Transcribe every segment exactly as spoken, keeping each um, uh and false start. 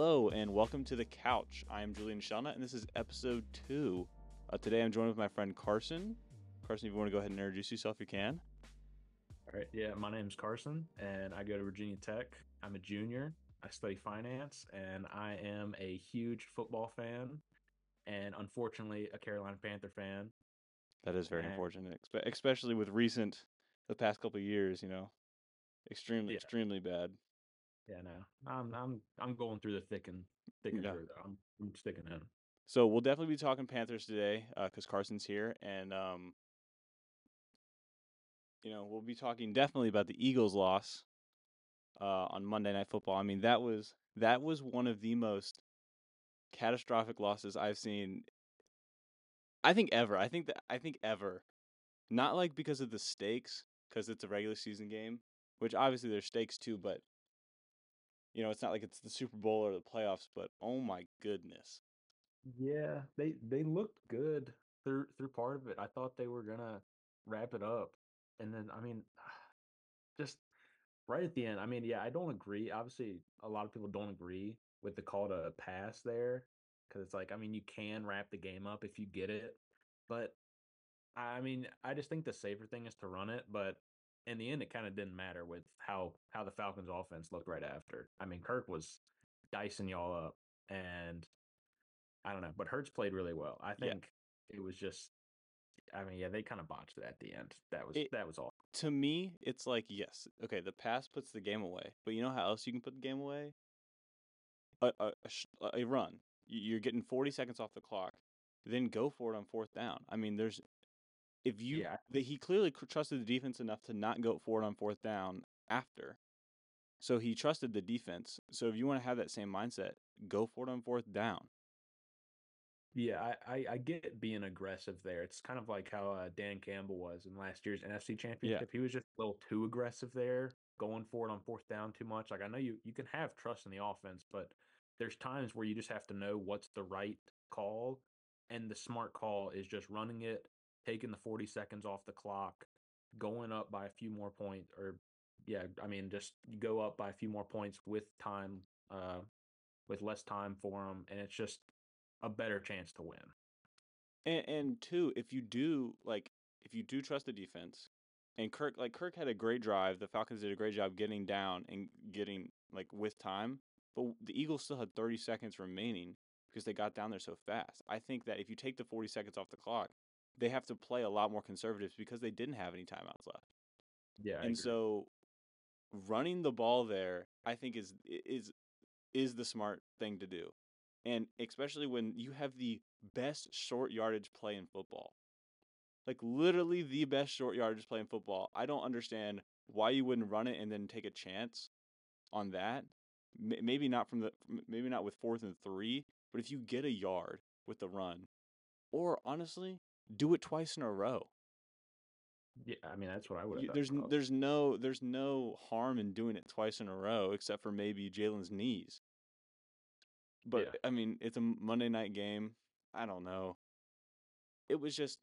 Hello and welcome to The Couch. I am Julian Shelnut and this is episode two. Uh, today I'm joined with my friend Carson. Carson, if you want to go ahead and introduce yourself, you can. All right. Yeah, my name's Carson, and I go to Virginia Tech. I'm a junior. I study finance, and I am a huge football fan, and unfortunately, a Carolina Panther fan. That is very And unfortunate, espe- especially with recent, the past couple of years, you know, extremely, yeah, extremely bad. yeah, no, I'm I'm I'm going through the thick and thick and Yeah. through though. I'm I'm sticking in. So we'll definitely be talking Panthers today because Carson's here. And, um, you know, we'll be talking definitely about the Eagles' loss uh, on Monday Night Football. I mean, that was that was one of the most catastrophic losses I've seen. I think ever. I think that I think ever. Not like because of the stakes, because it's a regular season game, which obviously there's stakes too, but you know, it's not like it's the Super Bowl or the playoffs, but oh my goodness. Yeah, they they looked good through through part of it. I thought they were gonna wrap it up, and then I mean, just right at the end. I mean, yeah, I don't agree. Obviously, a lot of people don't agree with the call to pass there because it's like, I mean, you can wrap the game up if you get it, but I mean, I just think the safer thing is to run it. But in the end, it kind of didn't matter with how how the Falcons' offense looked right after. I mean, Kirk was dicing y'all up, and I don't know, but Hurts played really well. I Yeah. think it was just, I mean, yeah, they kind of botched it at the end. That was It that was all. to me, it's like yes, okay, the pass puts the game away, but you know how else you can put the game away? A a, a, sh- a run. You- You're getting forty seconds off the clock, then go for it on fourth down. I mean, there's if you Yeah, that he clearly cr- trusted the defense enough to not go for it on fourth down after. So he trusted the defense. So if you want to have that same mindset, go for it on fourth down. Yeah, I, I, I get being aggressive there. It's kind of like how uh, Dan Campbell was in last year's N F C Yeah. Championship. He was just a little too aggressive there, going for it on fourth down too much. Like I know you you can have trust in the offense, but there's times where you just have to know what's the right call, and the smart call is just running it, taking the forty seconds off the clock, going up by a few more points, or yeah, I mean just go up by a few more points with time, uh, with less time for them, and it's just a better chance to win. And and two, if you do like if you do trust the defense, and Kirk like Kirk had a great drive, the Falcons did a great job getting down and getting like with time, but the Eagles still had thirty seconds remaining because they got down there so fast. I think that if you take the forty seconds off the clock, they have to play a lot more conservative because they didn't have any timeouts left. Yeah, I And agree. so running the ball there, I think is is is the smart thing to do. And especially when you have the best short yardage play in football. Like literally the best short yardage play in football. I don't understand why you wouldn't run it and then take a chance on that. M- maybe not from the maybe not with fourth and three, but if you get a yard with the run, or honestly, do it twice in a row. Yeah, I mean that's what I would have You, done there's if I was. there's no there's no harm in doing it twice in a row except for maybe Jalen's knees. But Yeah, I mean, it's a Monday night game. I don't know. It was just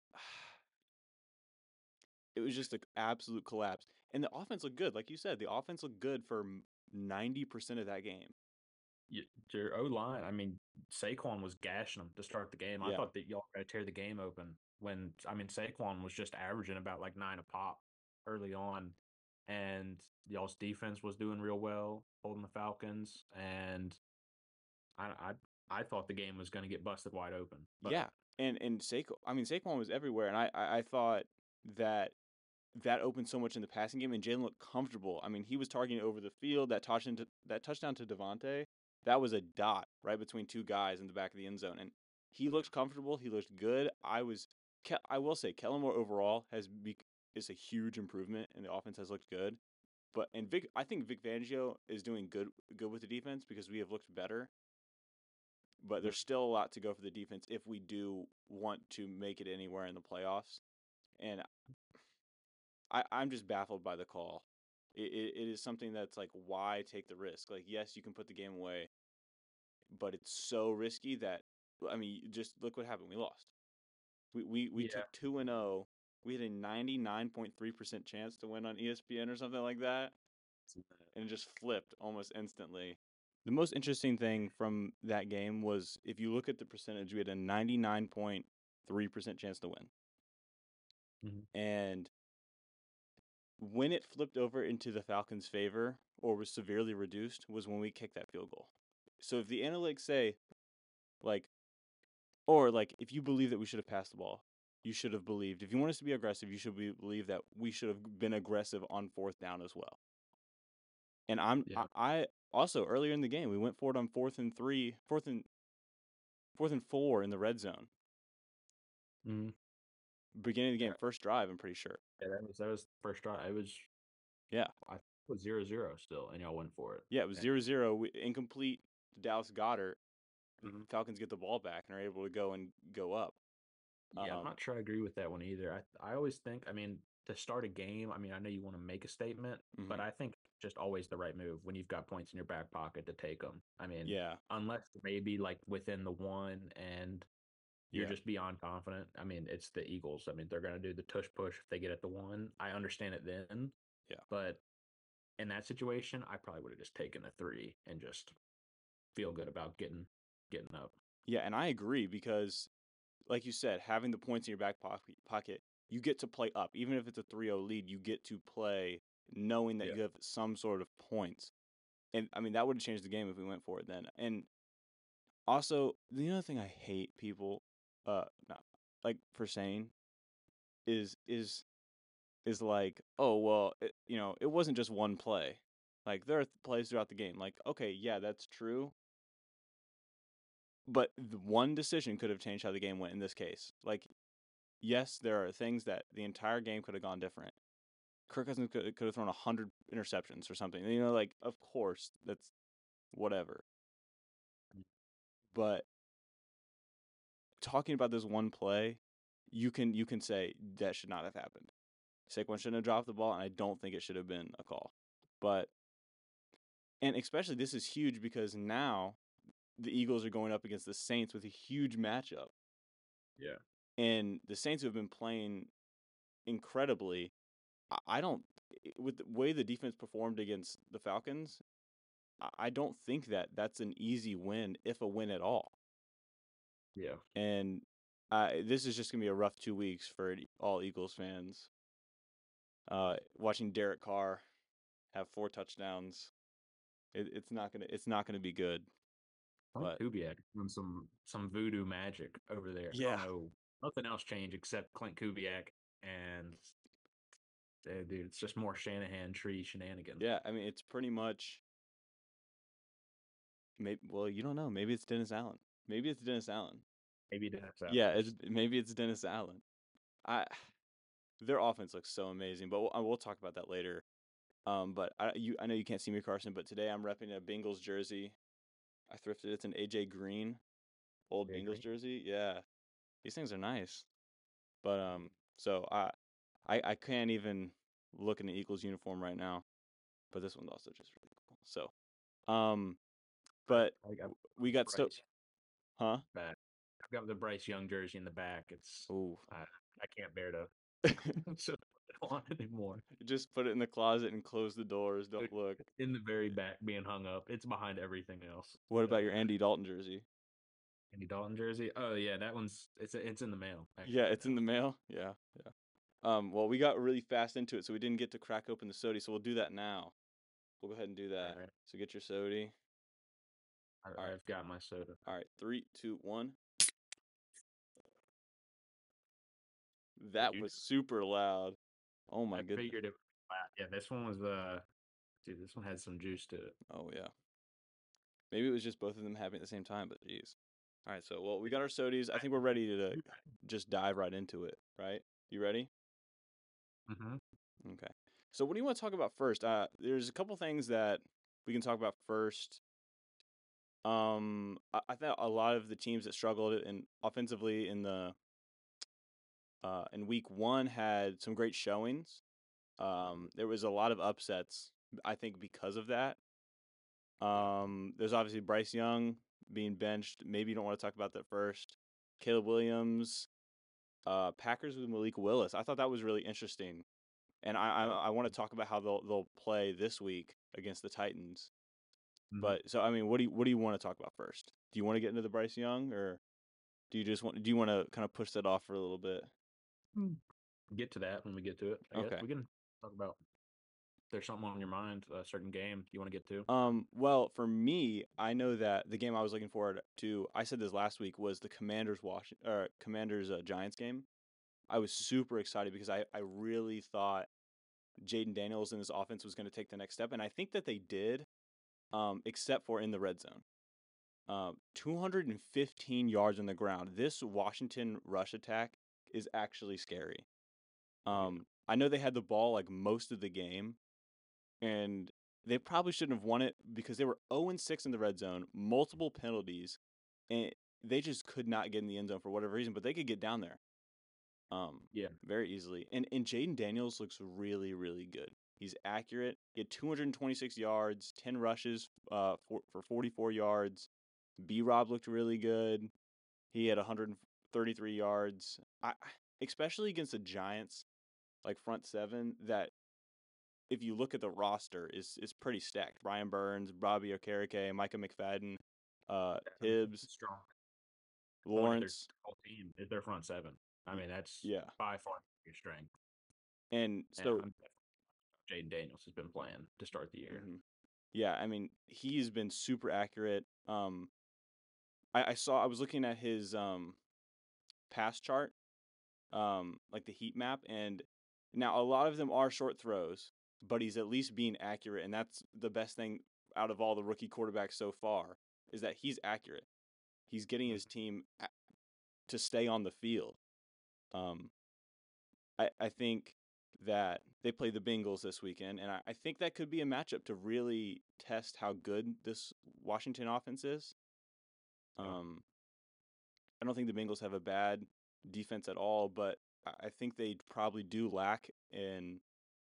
it was just an absolute collapse. And the offense looked good. Like you said, the offense looked good for ninety percent of that game. you, your O line. I mean, Saquon was gashing them to start the game. I Yeah. thought that y'all were gonna tear the game open when I mean Saquon was just averaging about like nine a pop early on, and y'all's defense was doing real well, holding the Falcons, and I I I thought the game was gonna get busted wide open, but Yeah. And and Saquon, I mean Saquon was everywhere and I I, I thought that that opened so much in the passing game and Jalen looked comfortable. I mean, he was targeting over the field. That touchdown to that touchdown to Devontae, that was a dot right between two guys in the back of the end zone and he looked comfortable. He looked good. I was I will say Kellen Moore overall has be, is a huge improvement and the offense has looked good. But and Vic, I think Vic Fangio is doing good good with the defense because we have looked better. But there's still a lot to go for the defense if we do want to make it anywhere in the playoffs. And I, I'm just baffled by the call. It, it, it is something that's like, why take the risk? Like, yes, you can put the game away, but it's so risky that I mean, just look what happened. We lost. We we, we yeah, took two and zero. We had a ninety nine point three percent chance to win on E S P N or something like that, and it just flipped almost instantly. The most interesting thing from that game was if you look at the percentage, we had a ninety-nine point three percent chance to win. Mhm. And when it flipped over into the Falcons' favor or was severely reduced was when we kicked that field goal. So if the analytics say, like, or like, if you believe that we should have passed the ball, you should have believed. If you want us to be aggressive, you should be, believe that we should have been aggressive on fourth down as well. And I'm I, Yeah. I also earlier in the game we went for it on fourth and three, fourth and fourth and four in the red zone. Mhm. Beginning of the Yeah. game, first drive, I'm pretty sure. Yeah, that was that was the first try. It was Yeah. I think it was zero zero still, and y'all went for it. Yeah, it was And zero zero, we- incomplete to Dallas Goddard. Mhm. Falcons get the ball back and are able to go and go up. yeah, I'm Um, not sure I agree with that one either. I I always think, I mean, to start a game, I mean, I know you want to make a statement, but mhm. I think just always the right move when you've got points in your back pocket to take them. I mean, Yeah, unless maybe like within the one and you're yeah, just beyond confident. I mean, it's the Eagles. I mean, they're going to do the tush push if they get at the one. I understand it then, yeah. but in that situation, I probably would have just taken a three and just feel good about getting getting up. Yeah, and I agree because, like you said, having the points in your back pocket, you get to play up. Even if it's a three oh lead, you get to play knowing that Yeah. you have some sort of points. And, I mean, that would have changed the game if we went for it then. And also, the other thing I hate people, uh, not, like, for saying is, is, is like, oh, well, it, you know, it wasn't just one play. Like, there are plays throughout the game. Like, okay, yeah, that's true. But the one decision could have changed how the game went in this case. Like, yes, there are things that the entire game could have gone different. Kirk Cousins could, could have thrown a hundred interceptions or something. You know, like, of course, that's whatever. But talking about this one play, you can you can say that should not have happened. Saquon shouldn't have dropped the ball, and I don't think it should have been a call. But and especially this is huge because now the Eagles are going up against the Saints with a huge matchup. Yeah. And the Saints have been playing incredibly. I don't, with the way the defense performed against the Falcons, I don't think that that's an easy win, if a win at all. Yeah. And uh, this is just gonna be a rough two weeks for all Eagles fans. Uh, watching Derek Carr have four touchdowns, it, it's not gonna it's not gonna be good. Clint But Kubiak doing some some voodoo magic over there. I yeah, don't know. Nothing else changed except Clint Kubiak and uh, dude, it's just more Shanahan tree shenanigans. yeah. I mean, it's pretty much maybe. Well, you don't know. Maybe it's Dennis Allen. Maybe it's Dennis Allen. Maybe that's out. Yeah, it's maybe it's Dennis Allen. I their offense looks so amazing, but we'll, we'll talk about that later. Um, but I you I know you can't see me, Carson, but today I'm repping a Bengals jersey. I thrifted. It's an A J Green, old Yeah, Bengals great. jersey. Yeah, these things are nice. But um, so I I I can't even look in an Eagles uniform right now. But this one's also just really cool. So um, but I got we got sto Bryce huh? back. I've got the Bryce Young jersey in the back. It's Ooh. I I can't bear to so on anymore. Just put it in the closet and close the doors. Dude, Don't look. it's in the very back being hung up. It's behind everything else. What Uh, about your Andy Dalton jersey? Andy Dalton jersey. Oh yeah, that one's it's it's in the mail actually Yeah, right it's in the mail. Yeah, yeah. Um, well, we got really fast into it, so we didn't get to crack open the sody. So we'll do that now. We'll go ahead and do now. that. All right, So get your sody. All I, right, I've got my soda. all right. Three, two, one. Did That you? was super loud. Oh my I goodness. figured it. Wow, yeah, this one was uh, dude, this one had some juice to it. Oh yeah. Maybe it was just both of them happening at the same time, but geez. All right, so well, we got our sodies. I think we're ready to just dive right into it. Right? You ready? Mm-hmm. Okay. So what do you want to talk about first? Uh, there's a couple things that we can talk about first. Um, I, I thought a lot of the teams that struggled in offensively in the uh, in week one had some great showings. Um, there was a lot of upsets, I think, because of that. Um, there's obviously Bryce Young being benched. Maybe you don't want to talk about that first. Caleb Williams, uh, Packers with Malik Willis. I thought that was really interesting, and I I, I want to talk about how they'll they'll play this week against the Titans. Mhm. But so I mean, what do you what do you want to talk about first? Do you want to get into the Bryce Young, or do you just want do you want to kind of push that off for a little bit? Mm. Get to that when we get to it. I guess Okay. we can talk about if there's something on your mind, a certain game you want to get to. Um, well, for me, I know that the game I was looking forward to, I said this last week, was the Commanders Wash or Commanders uh, Giants game. I was super excited because I I really thought Jaden Daniels in this offense was going to take the next step, and I think that they did, um, except for in the red zone. Um, two hundred fifteen yards on the ground. This Washington rush attack is actually scary. Yeah. Um, I know they had the ball like most of the game, and they probably shouldn't have won it because they were zero and six in the red zone, multiple penalties, and they just could not get in the end zone for whatever reason. But they could get down there, um, Yeah. very easily. And and Jaden Daniels looks really really good. He's accurate. He had two hundred twenty-six yards, ten rushes, uh, for for forty-four yards. B Rob looked really good. He had one hundred thirty-three yards. I especially against the Giants, like front seven, that if you look at the roster is is pretty stacked. Brian Burns, Bobby Okereke, Micah McFadden, uh, Yeah, I mean, Tibbs, it's strong. Point of their Lawrence. whole team is their front seven. I y- mean, that's Yeah, by far your strength. and And so I'm Jaden Daniels has been playing to start the year. hmm yeah, I mean he's been super accurate. Um, I, I saw I was looking at his um pass chart, um, like the heat map, and now a lot of them are short throws, but he's at least being accurate, and that's the best thing out of all the rookie quarterbacks so far is that he's accurate. He's getting Mhm. his team a- to stay on the field. Um, I, I think that they play the Bengals this weekend, and I, I think that could be a matchup to really test how good this Washington offense is. Yeah. Um, I don't think the Bengals have a bad defense at all, but I I think they probably do lack in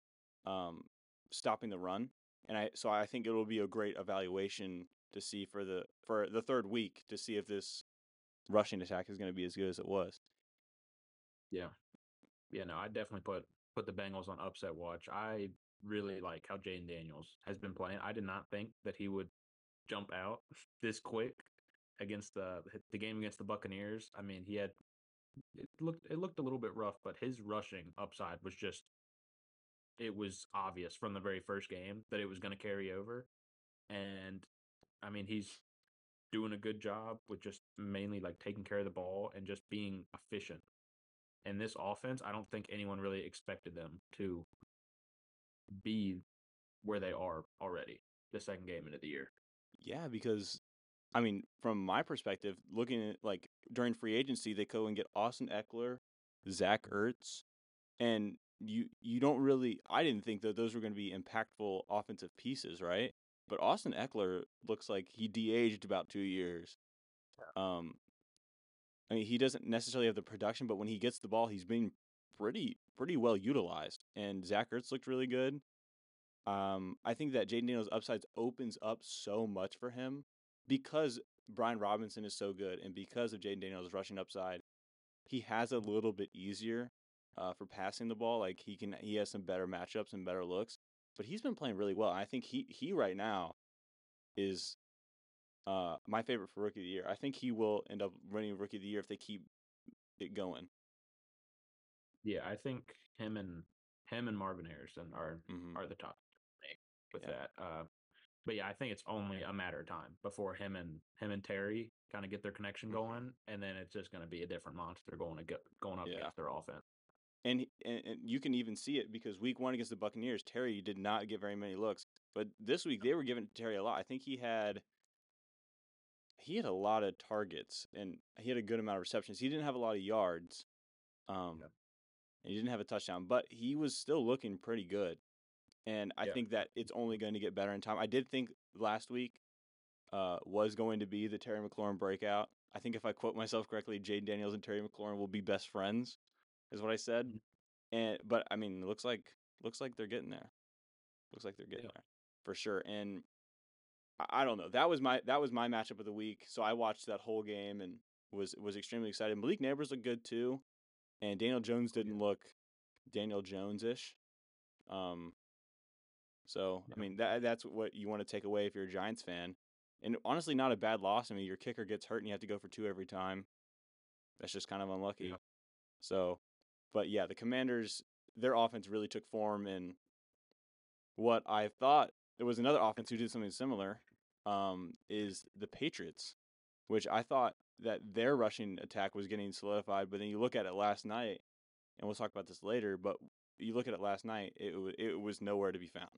um, stopping the run, and I so I think it will be a great evaluation to see for the for the third week to see if this rushing attack is going to be as good as it was. Yeah. Yeah, no, I definitely put put the Bengals on upset watch. I really like how Jaden Daniels has been playing. I did not think that he would jump out this quick against the the game against the Buccaneers. I mean, he had it looked it looked a little bit rough, but his rushing upside was just it was obvious from the very first game that it was going to carry over. And I mean, he's doing a good job with just mainly like taking care of the ball and just being efficient. And this offense, I don't think anyone really expected them to be where they are already the second game into the year. Yeah, because I mean, from my perspective, looking at like during free agency, they go and get Austin Eckler, Zach Ertz, and you you don't really. I didn't think that those were going to be impactful offensive pieces, right? But Austin Eckler looks like he de-aged about two years. Um, I mean, he doesn't necessarily have the production, but when he gets the ball, he's being pretty pretty well utilized. And Zach Ertz looked really good. Um, I think that Jaden Daniels' upsides opens up so much for him because Brian Robinson is so good, and because of Jaden Daniels' rushing upside, he has a little bit easier uh, for passing the ball. Like he can, he has some better matchups and better looks. But he's been playing really well. I think he he right now is uh, my favorite for rookie of the year. I think he will end up winning rookie of the year if they keep it going. Yeah, I think him and him and Marvin Harrison are hmm are the top make with Yeah, that. Uh, but yeah, I think it's only a matter of time before him and him and Terry kind of get their connection hmm going, and then it's just going to be a different monster going to get going up yeah. against their offense. And, and and you can even see it because week one against the Buccaneers, Terry did not get very many looks. But this week they were giving Terry a lot. I think he had he had a lot of targets and he had a good amount of receptions. He didn't have a lot of yards, um, Yeah, and he didn't have a touchdown, but he was still looking pretty good. And I yeah, think that it's only going to get better in time. I did think last week uh, was going to be the Terry McLaurin breakout. I think if I quote myself correctly, Jade Daniels and Terry McLaurin will be best friends, is what I said. Mhm. And but I mean, it looks like looks like they're getting there. Looks like they're getting Yeah, there for sure. And I, I don't know. That was my that was my matchup of the week. So I watched that whole game and was was extremely excited. Malik Neighbors looked good too, and Daniel Jones yeah, didn't look Daniel Jones ish. Um, So I Yeah. mean that that's what you want to take away if you're a Giants fan. And honestly, not a bad loss. I mean, your kicker gets hurt and you have to go for two every time. That's just kind of Yeah. unlucky. So, but yeah, the Commanders, their offense really took form in what I thought there was another offense who did something similar. Um, is the Patriots, which I thought that their rushing attack was getting solidified, but then you look at it last night, and we'll talk about this later. But you look at it last night, it was it was nowhere to be found.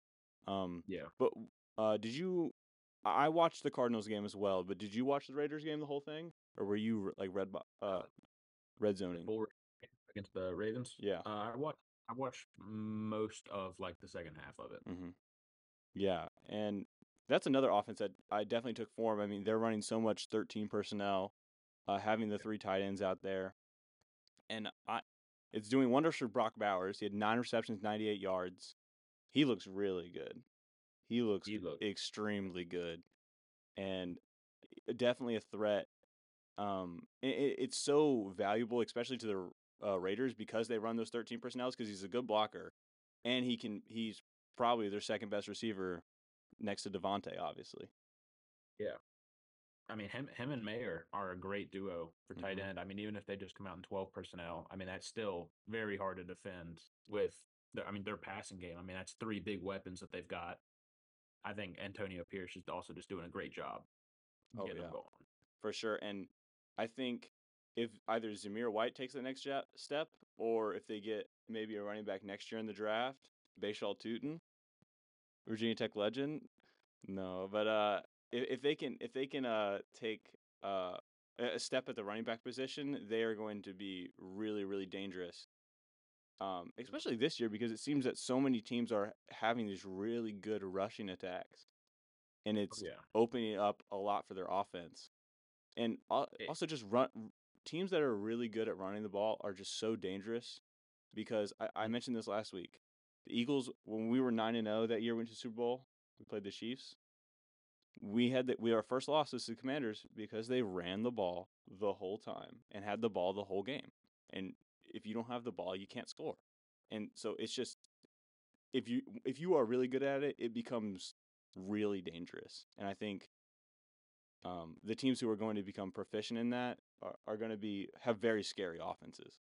Um, Yeah. but uh, did you? I watched the Cardinals game as well, but did you watch the Raiders game the whole thing, or were you like red bo- uh Uh, red the zoning? full against the Ravens. Yeah. Uh, I watched I watched most of like the second half of it. Mm-hmm. Yeah, and that's another offense that I definitely took form. I mean, they're running so much thirteen personnel, uh, having the three tight ends out there, and I, it's doing wonders for Brock Bowers. He had nine receptions, ninety-eight yards. He looks really good. He looks He looked extremely good, and definitely a threat. Um, it, it's so valuable, especially to the uh, Raiders, because they run those thirteen personnels. Because he's a good blocker, and he can. He's probably their second best receiver next to Devontae, obviously. yeah. I mean, him him and Mayer are a great duo for tight Mm-hmm. end. I mean, even if they just come out in twelve personnel, I mean, that's still very hard to defend with. The, I mean, their passing game. I mean, that's three big weapons that they've got. I think Antonio Pierce is also just doing a great job Oh getting them yeah, going. for sure. And I think if either Zamir White takes the next ja- step, or if they get maybe a running back next year in the draft, Bashal Tutin, Virginia Tech legend. No, but uh, if, if they can if they can uh take uh a a step at the running back position, they are going to be really really dangerous. Um, especially this year because it seems that so many teams are having these really good rushing attacks, and Oh, it's yeah. opening up a lot for their offense. And al- It, also just run teams that are really good at running the ball are just so dangerous because I, I mentioned this last week. The Eagles, when we were nine and zero that year, went to the Super Bowl. We played the Chiefs. We had that we our first losses to the Commanders because they ran the ball the whole time and had the ball the whole game. And if you don't have the ball, you can't score. And so it's just if you if you are really good at it, it becomes really dangerous. And I think um, the teams who are going to become proficient in that are, are going to be have very scary offenses.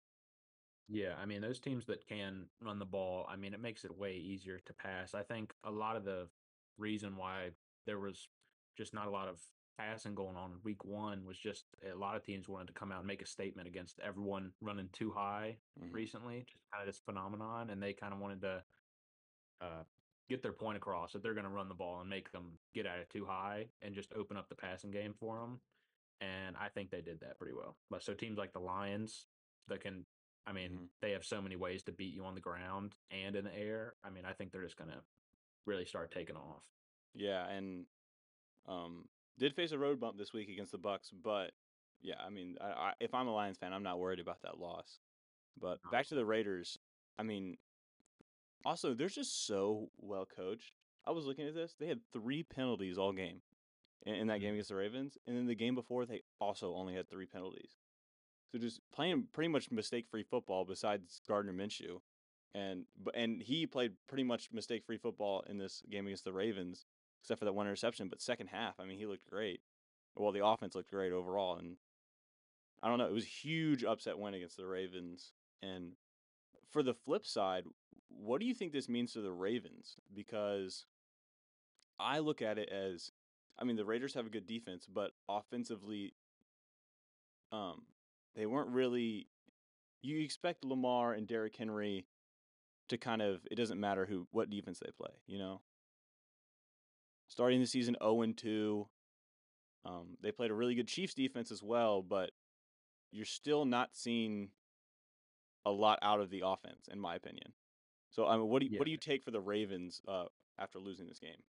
yeah, I mean, those teams that can run the ball, I mean, it makes it way easier to pass. I think a lot of the reason why there was just not a lot of passing going on in week one was just a lot of teams wanted to come out and make a statement against everyone running too high Mm-hmm. recently, just kind of this phenomenon. And they kind of wanted to uh, get their point across that they're going to run the ball and make them get at it too high and just open up the passing game for them. And I think they did that pretty well. But so teams like the Lions that can, I mean, Mm-hmm. they have so many ways to beat you on the ground and in the air. I mean, I think they're just going to really start taking off. Yeah, and um, did face a road bump this week against the Bucks, but yeah, I mean, I, I, if I'm a Lions fan, I'm not worried about that loss. But Not back at to all. the Raiders. I mean, also they're just so well coached. I was looking at this; they had three penalties all game in, in that game Mhm. against the Ravens, and then the game before they also only had three penalties. So just playing pretty much mistake-free football besides Gardner Minshew, and but and he played pretty much mistake-free football in this game against the Ravens, except for that one interception. But second half, I mean, he looked great. Well, the offense looked great overall, and I don't know, it was a huge upset win against the Ravens. And for the flip side, what do you think this means to the Ravens? Because I look at it as, I mean, the Raiders have a good defense, but offensively, um, they weren't really. You expect Lamar and Derrick Henry to kind of it doesn't matter who what defense they play, you know. Starting the season zero and two, um, they played a really good Chiefs defense as well, but you're still not seeing a lot out of the offense, in my opinion. So, I mean, what do you, Yeah. what do you take for the Ravens uh, after losing this game?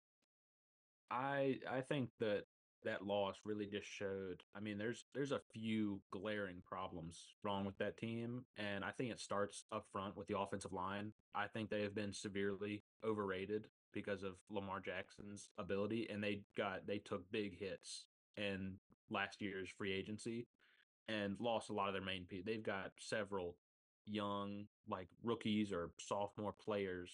I I think that that loss really just showed. I mean, there's there's a few glaring problems wrong with that team, and I think it starts up front with the offensive line. I think they have been severely overrated because of Lamar Jackson's ability, and they got they took big hits in last year's free agency and lost a lot of their main people. They've got several young like rookies or sophomore players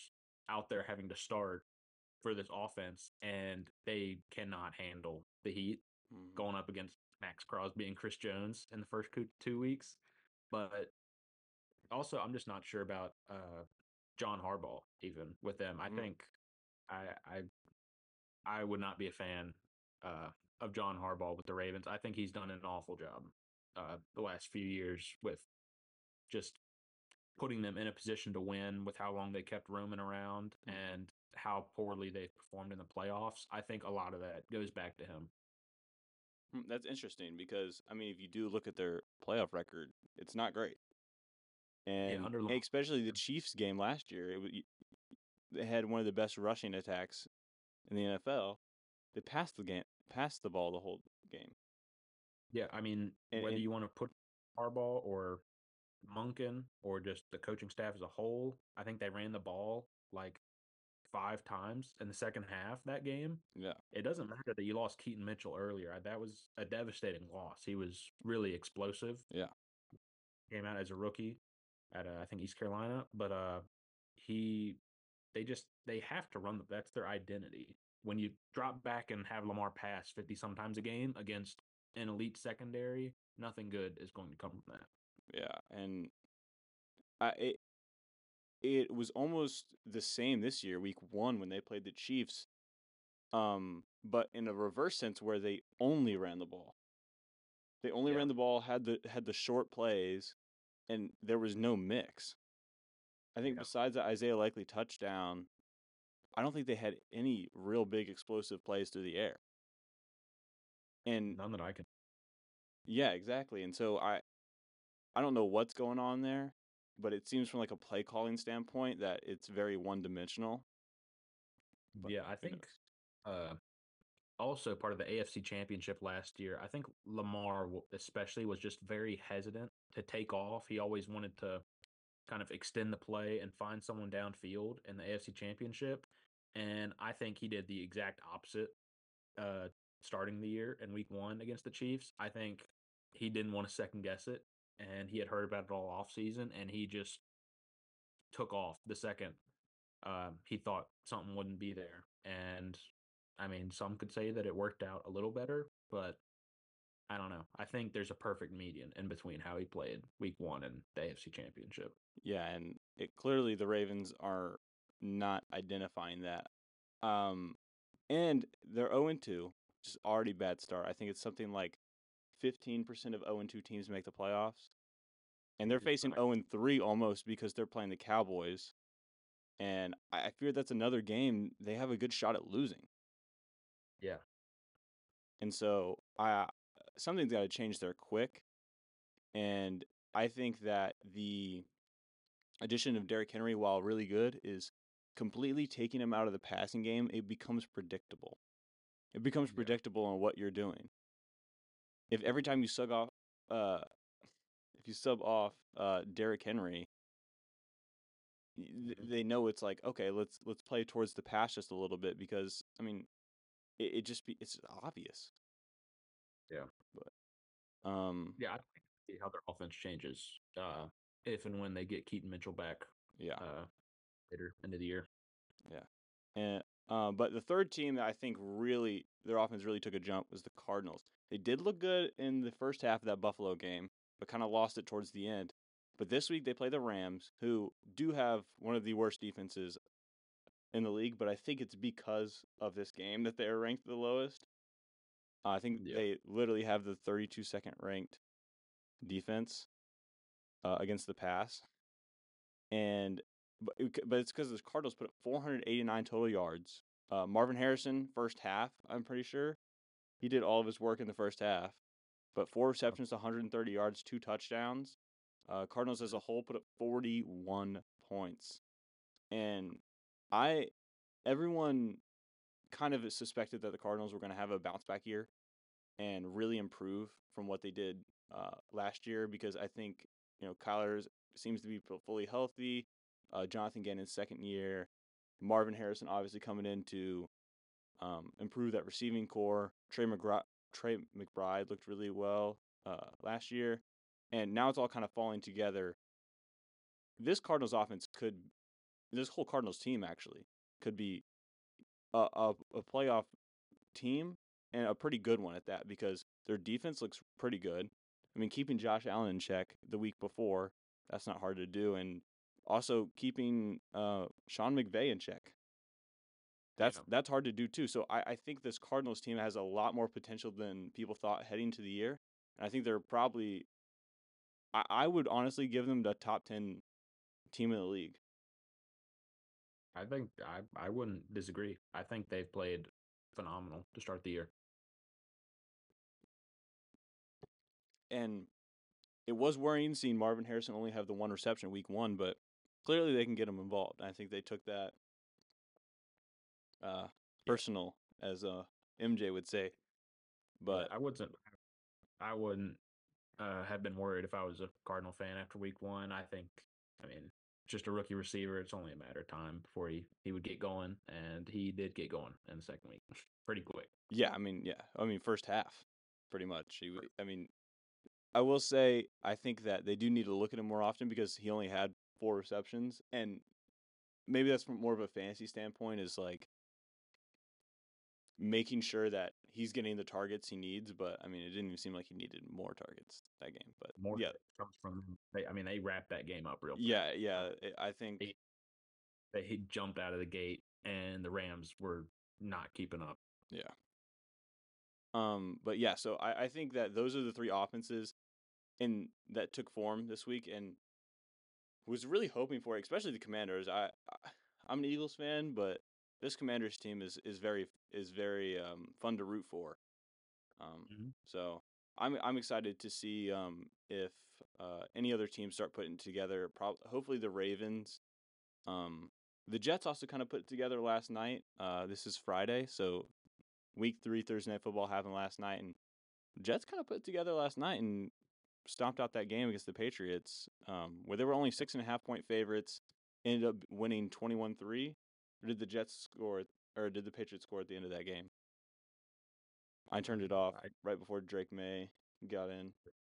out there having to start for this offense, and they cannot handle the heat Mhm. going up against Max Crosby and Chris Jones in the first two weeks. But also, I'm just not sure about uh, John Harbaugh even with them. I Mm. think I I I would not be a fan uh, of John Harbaugh with the Ravens. I think he's done an awful job uh, the last few years with just putting them in a position to win with how long they kept roaming around Mhm. and how poorly they performed in the playoffs. I think a lot of that goes back to him. Hmm, That's interesting because I mean, if you do look at their playoff record, it's not great, Yeah, and under Lamar. especially the Chiefs game last year, it was, they had one of the best rushing attacks in the N F L. They passed the game, passed the ball the whole game. Yeah, I mean, And, whether and you want to put Harbaugh or Monken or just the coaching staff as a whole, I think they ran the ball like five times in the second half that game. yeah, It doesn't matter that you lost Keaton Mitchell earlier. That was a devastating loss. He was really explosive. yeah, Came out as a rookie at uh, I think East Carolina, but uh, he they just they have to run the that's their identity. When you drop back and have Lamar pass fifty sometimes a game against an elite secondary, nothing good is going to come from that. yeah, and I it, it was almost the same this year, week one when they played the Chiefs, um, but in a reverse sense where they only ran the ball. They only Yeah, ran the ball, had the had the short plays, and there was no mix. I think yeah, besides the Isaiah Likely touchdown, I don't think they had any real big explosive plays through the air. And none that I can. yeah, exactly. And so I I don't know what's going on there, but it seems from like a play calling standpoint that it's very one dimensional. But Yeah, I who think knows? uh, also part of the A F C Championship last year. I think Lamar w- especially was just very hesitant to take off. He always wanted to kind of extend the play and find someone downfield in the A F C Championship, and I think he did the exact opposite uh, starting the year in Week One against the Chiefs. I think he didn't want to second guess it, and he had heard about it all off season, and he just took off the second um, he thought something wouldn't be there. And I mean, some could say that it worked out a little better, but I don't know. I think there's a perfect median in between how he played Week One and the A F C Championship. Yeah, and it clearly the Ravens are not identifying that. Um, and they're zero and two, which is already a bad start. I think it's something like fifteen percent of zero and two teams make the playoffs. And they're Jesus facing Christ. zero and three almost because they're playing the Cowboys. And I I fear that's another game they have a good shot at losing. Yeah. And so I something's got to change there quick. And I think that the addition of Derrick Henry, while really good, is completely taking him out of the passing game. It becomes predictable. It becomes Yeah. predictable on what you're doing. If every time you sub off, uh, if you sub off uh, Derrick Henry, th- Mhm. they know it's like, okay, let's let's play towards the pass just a little bit because I mean, it, it just be it's obvious. Yeah. But um, Yeah. I think see how their offense changes uh, if and when they get Keaton Mitchell back yeah, uh, later into the year. yeah, and uh, but the third team that I think really their offense really took a jump was the Cardinals. They did look good in the first half of that Buffalo game, but kind of lost it towards the end. But this week they play the Rams, who do have one of the worst defenses in the league. But I think it's because of this game that they are ranked the lowest. Uh, I think Yeah. they literally have the thirty-two second ranked defense uh, against the pass, and but it, but it's because the Cardinals put up four hundred eighty-nine total yards. Uh, Marvin Harrison first half, I'm pretty sure he did all of his work in the first half, but four receptions, one hundred thirty yards, two touchdowns. Uh, Cardinals as a whole put up forty-one points, and I everyone kind of suspected that the Cardinals were going to have a bounce back year and really improve from what they did uh, last year because I think you know Kyler seems to be fully healthy. Uh, Jonathan Gannon's second year, Marvin Harrison obviously coming in to um, improve that receiving core. Trey McGri- Trey McBride looked really well uh, last year, and now it's all kind of falling together. This Cardinals offense could this whole Cardinals team actually could be a, a, a playoff team and a pretty good one at that because their defense looks pretty good. I mean, keeping Josh Allen in check the week before, that's not hard to do. And also keeping uh, Sean McVay in check. That's Yeah. that's hard to do too. So I, I think this Cardinals team has a lot more potential than people thought heading to the year. And I think they're probably I, I would honestly give them the top ten team in the league. I think I, I wouldn't disagree. I think they've played phenomenal to start the year. And it was worrying seeing Marvin Harrison only have the one reception week one, but clearly they can get him involved. I think they took that uh, personal, as uh, M J would say. But yeah, I wasn't. I wouldn't uh, have been worried if I was a Cardinal fan after week one. I think. I mean, just a rookie receiver. It's only a matter of time before he, he would get going, and he did get going in the second week, pretty quick. Yeah, I mean, yeah, I mean, first half, pretty much. He, I mean, I will say I think that they do need to look at him more often because he only had four receptions, and maybe that's from more of a fantasy standpoint. Is like making sure that he's getting the targets he needs. But I mean, it didn't even seem like he needed more targets that game. But More yeah, comes from. They, I mean, they wrapped that game up real. yeah, fast. yeah. it- I think He, they he jumped out of the gate, and the Rams were not keeping up. yeah. Um, but yeah, so I, I think that those are the three offenses in that took form this week, and was really hoping for it, especially the Commanders. I, I I'm an Eagles fan, but this Commanders team is is very is very um, fun to root for. Um, Mhm. so I'm I'm excited to see um, if uh, any other teams start putting together. Pro- hopefully the Ravens. Um, the Jets also kind of put it together last night. Uh, this is Friday, so week three Thursday Night Football happened last night, and the Jets kind of put it together last night and stomped out that game against the Patriots, um, where they were only six and a half point favorites, ended up winning twenty-one three. Or did the Jets score, or did the Patriots score at the end of that game? I turned it off I, right before Drake May got in.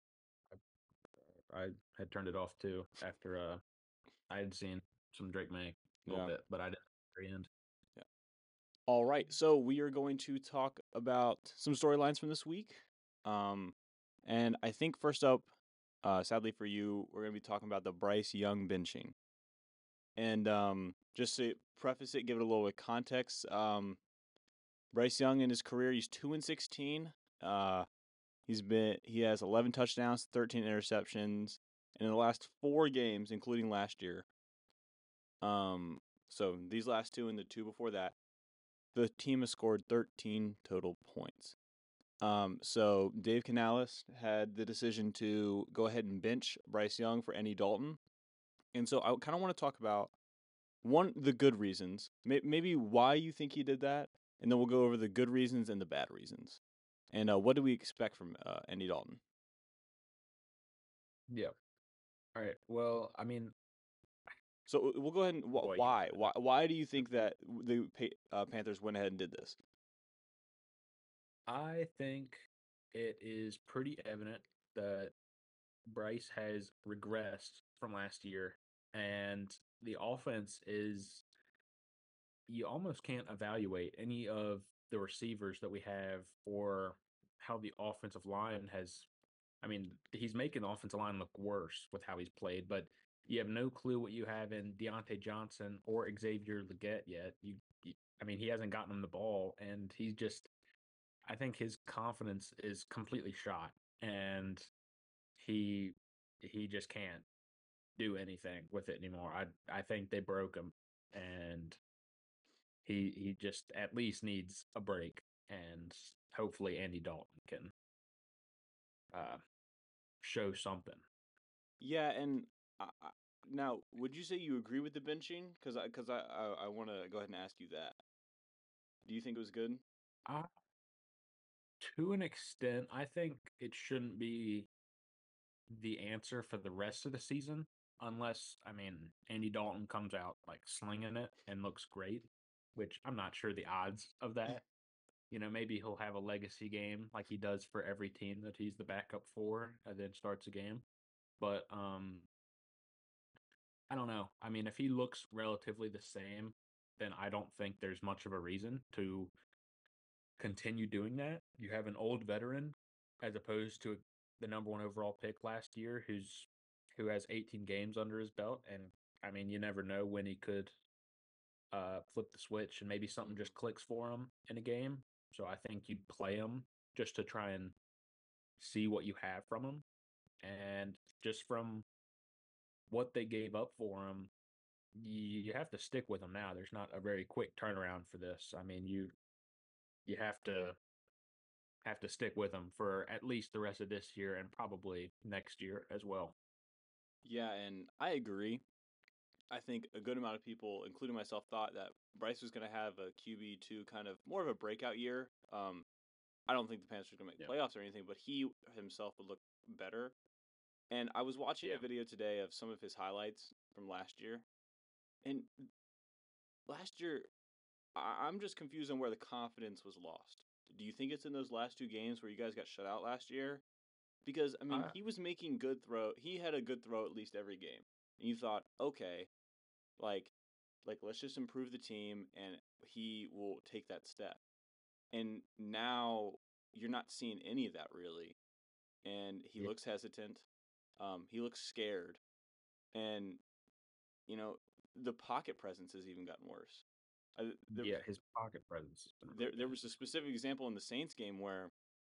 I had turned it off too after uh, I had seen some Drake May a little Yeah. bit, but I didn't at the very end. Yeah. All right. So we are going to talk about some storylines from this week. Um, and I think first up, uh, sadly for you, we're going to be talking about the Bryce Young benching. And um, just to preface it, give it a little bit of context, um, Bryce Young in his career, he's two and sixteen. Uh, he's been he has eleven touchdowns, thirteen interceptions, and in the last four games, including last year. Um, so these last two and the two before that, the team has scored thirteen total points. Um, so Dave Canales had the decision to go ahead and bench Bryce Young for Andy Dalton, and so I kind of want to talk about one the good reasons, may, maybe why you think he did that, and then we'll go over the good reasons and the bad reasons. And uh, what do we expect from uh, Andy Dalton? Yeah. All right. Well, I mean, So uh, we'll go ahead and wh- boy, why why why do you think that the Pa- uh, Panthers went ahead and did this? I think it is pretty evident that Bryce has regressed from last year, and the offense is you almost can't evaluate any of the receivers that we have or how the offensive line has. I mean, he's making the offensive line look worse with how he's played, but you have no clue what you have in Deontay Johnson or Xavier Leggett yet. You, you I mean, he hasn't gotten him the ball, and he's just. I think his confidence is completely shot, and he he just can't do anything with it anymore. I I think they broke him, and he he just at least needs a break, and hopefully Andy Dalton can uh, show something. Yeah, and I, I, now would you say you agree with the benching? Because I because I I, I want to go ahead and ask you that. Do you think it was good? Uh, to an extent, I think it shouldn't be the answer for the rest of the season, unless I mean Andy Dalton comes out like slinging it and looks great, which I'm not sure the odds of that. You know, maybe he'll have a legacy game like he does for every team that he's the backup for, and then starts a game. But um, I don't know. I mean, if he looks relatively the same, then I don't think there's much of a reason to continue doing that. You have an old veteran as opposed to the number one overall pick last year who's who has eighteen games under his belt, and I mean, you never know when he could uh flip the switch and maybe something Mhm. just clicks for him in a game. So I think you'd play him just to try and see what you have from him. And just from what they gave up for him, you, you have to stick with him now. There's not a very quick turnaround for this. I mean, you you have to have to stick with him for at least the rest of this year and probably next year as well. Yeah, and I agree. I think a good amount of people, including myself, thought that Bryce was going to have a Q B two kind of more of a breakout year. Um, I don't think the Panthers are going to make Yeah. playoffs or anything, but he himself would look better. And I was watching a Yeah. video today of some of his highlights from last year, and last year I- I'm just confused on where the confidence was lost. Do you think it's in those last two games where you guys got shut out last year? Because I mean, I he was making good throw. He had a good throw at least every game, and you thought, okay, like, like let's just improve the team, and he will take that step. And now you're not seeing any of that really, and he yeah, looks hesitant. Um, he looks scared, and you know the pocket presence has even gotten worse. I, there yeah, was his pocket presence has been there really there bad. was a specific example in the Saints game where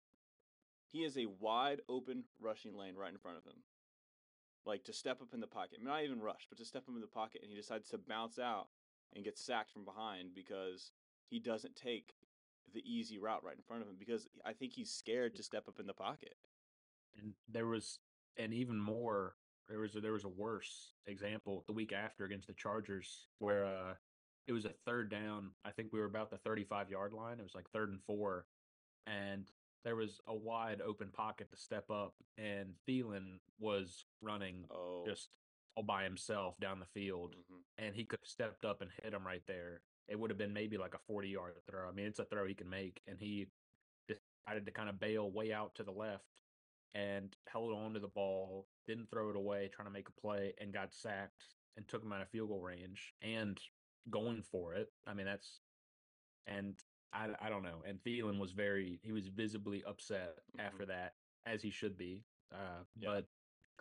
he has a wide open rushing lane right in front of him, like to step up in the pocket, not even rush, but to step up in the pocket, and he decides to bounce out and get sacked from behind because he doesn't take the easy route right in front of him because I think he's scared to step up in the pocket. And there was and even more there was a, there was a worse example the week after against the Chargers where uh it was a third down. I think we were about the thirty-five yard line. It was like third and four, and there was a wide open pocket to step up, and Thielen was running Oh, just all by himself down the field, hmm and he could have stepped up and hit him right there. It would have been maybe like a forty yard throw. I mean, it's a throw he can make, and he decided to kind of bail way out to the left and held on to the ball, didn't throw it away, trying to make a play, and got sacked and took him out of field goal range and going for it. I mean, that's and I, I don't know. And Thielen was very he was visibly upset hmm after that, as he should be. Uh, yeah, but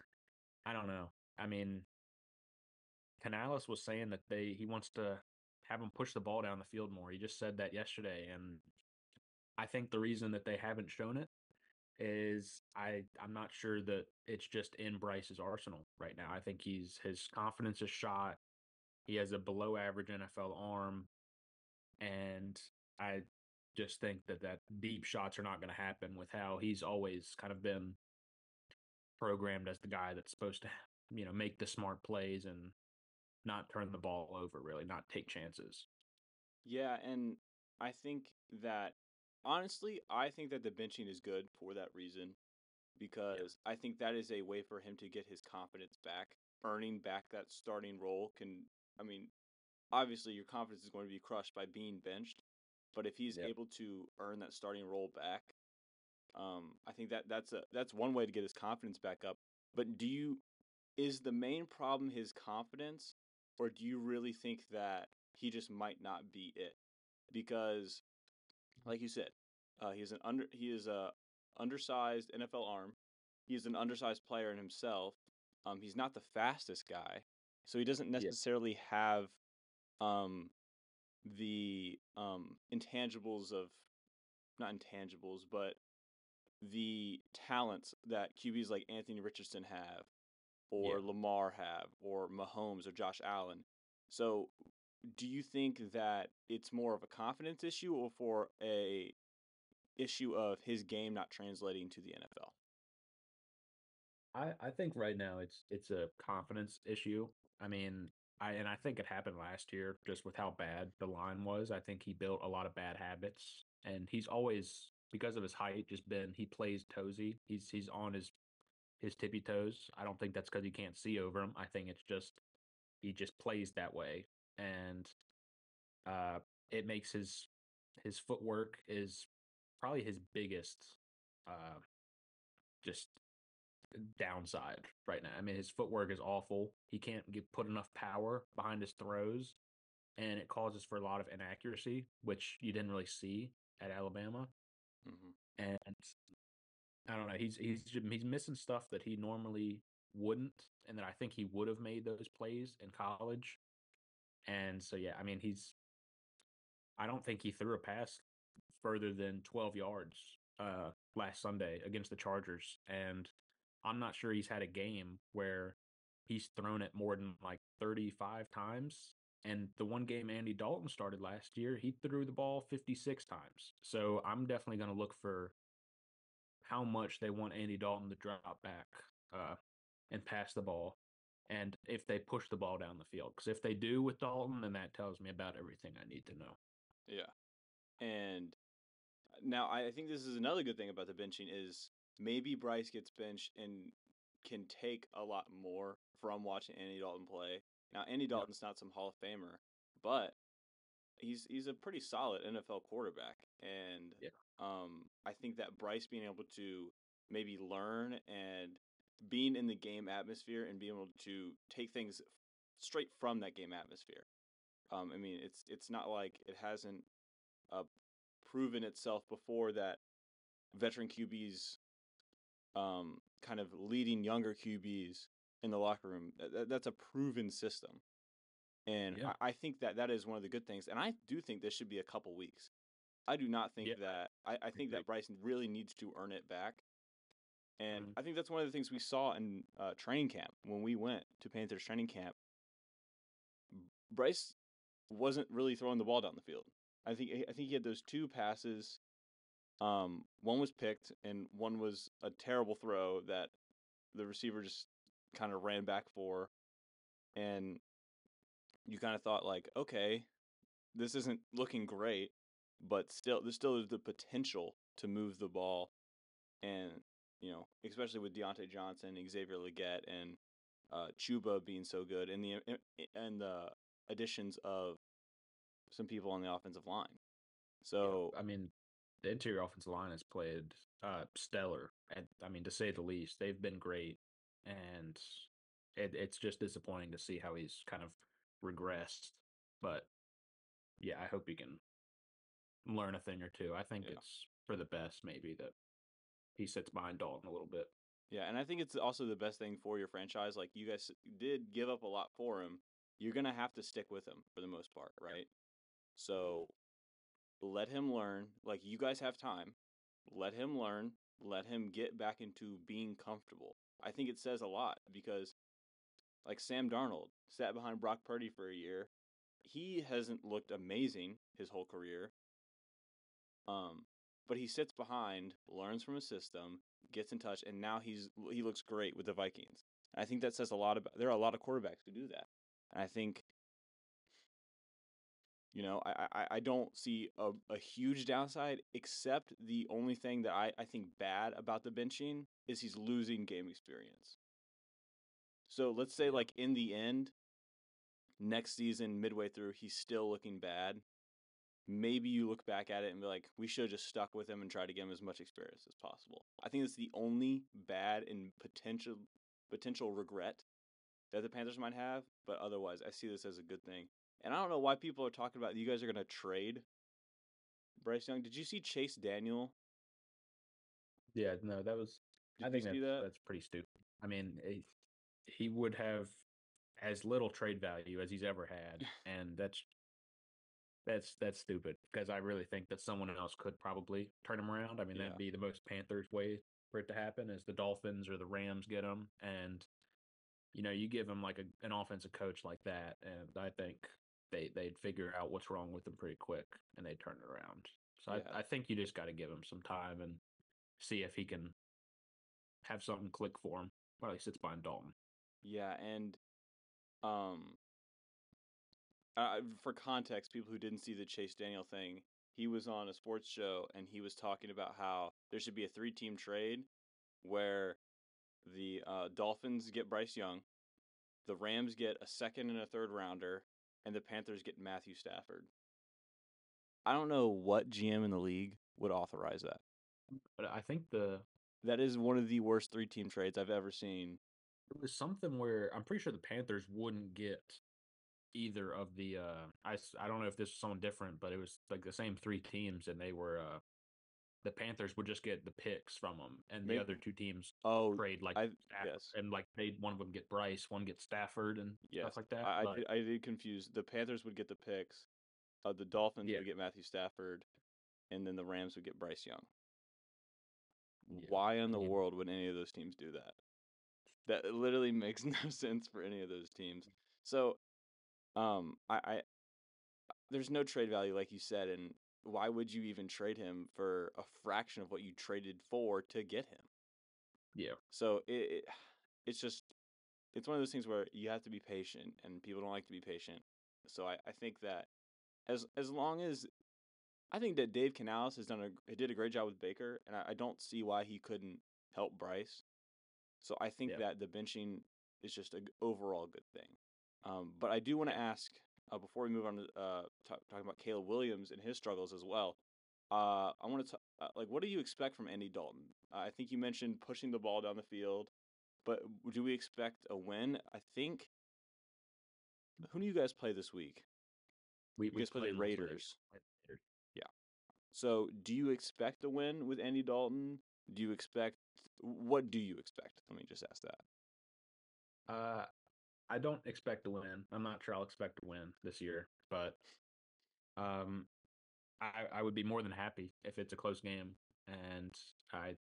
I don't know. I mean, Canales was saying that they he wants to have him push the ball down the field more. He just said that yesterday, and I think the reason that they haven't shown it is I I'm not sure that it's just in Bryce's arsenal right now. I think he's his confidence is shot. He has a below average N F L arm, and I just think that that deep shots are not going to happen with how he's always kind of been programmed as the guy that's supposed to, you know, make the smart plays and not turn the ball over, really, not take chances. yeah, and I think that honestly, I think that the benching is good for that reason Yeah. because I think that is a way for him to get his confidence back. Earning back that starting role can, I mean, obviously your confidence is going to be crushed by being benched, but if he's Yeah. able to earn that starting role back, um, I think that that's a that's one way to get his confidence back up. But do you is the main problem his confidence, or do you really think that he just might not be it? Because, like you said, uh, he's an under he is a undersized N F L arm. He's an undersized player in himself. Um, he's not the fastest guy, so he doesn't Yeah. necessarily have um the um intangibles of not intangibles, but the talents that Q Bs like Anthony Richardson have, Yeah. or Lamar have, or Mahomes or Josh Allen. So, do you think that it's more of a confidence issue or for a issue of his game not translating to the N F L? I, I think right now it's it's a confidence issue. I mean, I and I think it happened last year just with how bad the line was. I think he built a lot of bad habits, and he's always because of his height just been he plays toesy. He's he's on his his tippy toes. I don't think that's because he can't see over him. I think it's just he just plays that way, and uh, it makes his his footwork is probably his biggest uh, just downside right now. I mean, his footwork is awful. He can't get put enough power behind his throws, and it causes for a lot of inaccuracy, which you didn't really see at Alabama. hmm And I don't know, he's he's he's missing stuff that he normally wouldn't, and that I think he would have made those plays in college. And so yeah, I mean, he's I don't think he threw a pass further than twelve yards uh last Sunday against the Chargers, and I'm not sure he's had a game where he's thrown it more than like thirty-five times. And the one game Andy Dalton started last year, he threw the ball fifty-six times. So I'm definitely going to look for how much they want Andy Dalton to drop back uh, and pass the ball, and if they push the ball down the field. Because if they do with Dalton, then that tells me about everything I need to know. Yeah. And now I think this is another good thing about the benching is maybe Bryce gets benched and can take a lot more from watching Andy Dalton play. Now Andy Yep. Dalton's not some Hall of Famer, but he's he's a pretty solid N F L quarterback, and Yeah. um, I think that Bryce being able to maybe learn and being in the game atmosphere and being able to take things straight from that game atmosphere. Um, I mean, it's it's not like it hasn't uh, proven itself before that veteran Q Bs um, kind of leading younger Q Bs in the locker room. That, that's a proven system. And Yeah. I, I think that that is one of the good things. And I do think this should be a couple weeks. I do not think Yeah. that I, I think agree. that Bryson really needs to earn it back. And Mhm. I think that's one of the things we saw in uh, training camp when we went to Panthers training camp. Bryce wasn't really throwing the ball down the field. I think I think he had those two passes. Um, one was picked, and one was a terrible throw that the receiver just kind of ran back for. And you kind of thought like, okay, this isn't looking great, but still, there's still the potential to move the ball, and you know, especially with Deontay Johnson, Xavier Legette, and uh, Chuba being so good, and the and the additions of some people on the offensive line. So Yeah. I mean, the interior offensive line has played uh, stellar. And I mean, to say the least, they've been great, and it, it's just disappointing to see how he's kind of regressed. But yeah, I hope he can learn a thing or two. I think yeah, it's for the best, maybe, that he sits behind Dalton a little bit. yeah, and I think it's also the best thing for your franchise. Like you guys did give up a lot for him, you're gonna have to stick with him for the most part, right? So let him learn. Like you guys have time. Let him learn. Let him get back into being comfortable. I think it says a lot because, like Sam Darnold sat behind Brock Purdy for a year. He hasn't looked amazing his whole career. Um, but he sits behind, learns from a system, gets in touch, and now he's he looks great with the Vikings. And I think that says a lot about. There are a lot of quarterbacks who do that, and I think you know, I, I, I don't see a, a huge downside, except the only thing that I, I think bad about the benching is he's losing game experience. So let's say, Yeah. like, in the end, next season, midway through, he's still looking bad. Maybe you look back at it and be like, we should have just stuck with him and tried to get him as much experience as possible. I think that's the only bad and potential potential regret that the Panthers might have, but otherwise, I see this as a good thing. And I don't know why people are talking about you guys are going to trade Bryce Young. Did you see Chase Daniel? Yeah, no, that was. I Did you think see that's that? that's pretty stupid. I mean, he, he would have as little trade value as he's ever had, and that's that's that's stupid because I really think that someone else could probably turn him around. I mean, Yeah. that'd be the most Panthers way for it to happen is the Dolphins or the Rams get him, and you know, you give him like a, an offensive coach like that, and I think they they'd figure out what's wrong with him pretty quick, and they turn it around. So Yeah. I I think you just got to give him some time and see if he can have something click for him while he sits behind Dalton. Yeah, and um uh, for context, people who didn't see the Chase Daniel thing, he was on a sports show and he was talking about how there should be a three-team trade where the uh, Dolphins get Bryce Young, the Rams get a second and a third rounder, and the Panthers get Matthew Stafford. I don't know what G M in the league would authorize that. But I think the that is one of the worst three-team trades I've ever seen. It was something where I'm pretty sure the Panthers wouldn't get either of the. Uh, I s- I don't know if this was someone different, but it was like the same three teams, and they were. Uh, the Panthers would just get the picks from them, and the Maybe. other two teams Oh, trade like I Stafford, yes. and like they one of them get Bryce, one get Stafford, and Yes, stuff like that. I I But did, I did confuse. The Panthers would get the picks, uh, the Dolphins yeah, would get Matthew Stafford, and then the Rams would get Bryce Young. yeah, Why in the yeah. world would any of those teams do that? That literally makes no sense for any of those teams. So, um, I, I there's no trade value like you said, and why would you even trade him for a fraction of what you traded for to get him? Yeah. So it, it it's just it's one of those things where you have to be patient, and people don't like to be patient. So I, I think that as as long as I think that Dave Canales has done a did a great job with Baker, and I, I don't see why he couldn't help Bryce. So I think Yeah. that the benching is just an overall good thing. Um, but I do want to Yeah. ask uh, before we move on to uh, talk, talking about Caleb Williams and his struggles as well. Uh, I want to uh, like, what do you expect from Andy Dalton? Uh, I think you mentioned pushing the ball down the field, but do we expect a win? I think. Who do you guys play this week? We You we guys play the play in Las Vegas. Raiders. Play the Raiders. Yeah. So, do you expect a win with Andy Dalton? Do you expect what do you expect? Let me just ask that. Uh, I don't expect to win. I'm not sure I'll expect to win this year, but um, I I would be more than happy if it's a close game, and I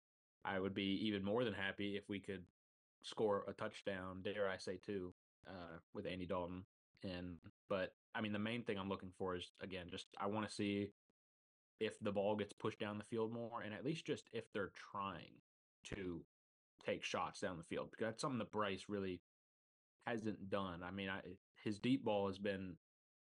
I would be even more than happy if we could score a touchdown, dare I say two, uh, with Andy Dalton. And but I mean, the main thing I'm looking for is again, just I want to see if the ball gets pushed down the field more, and at least just if they're trying to take shots down the field, because that's something that Bryce really hasn't done. I mean, I, his deep ball has been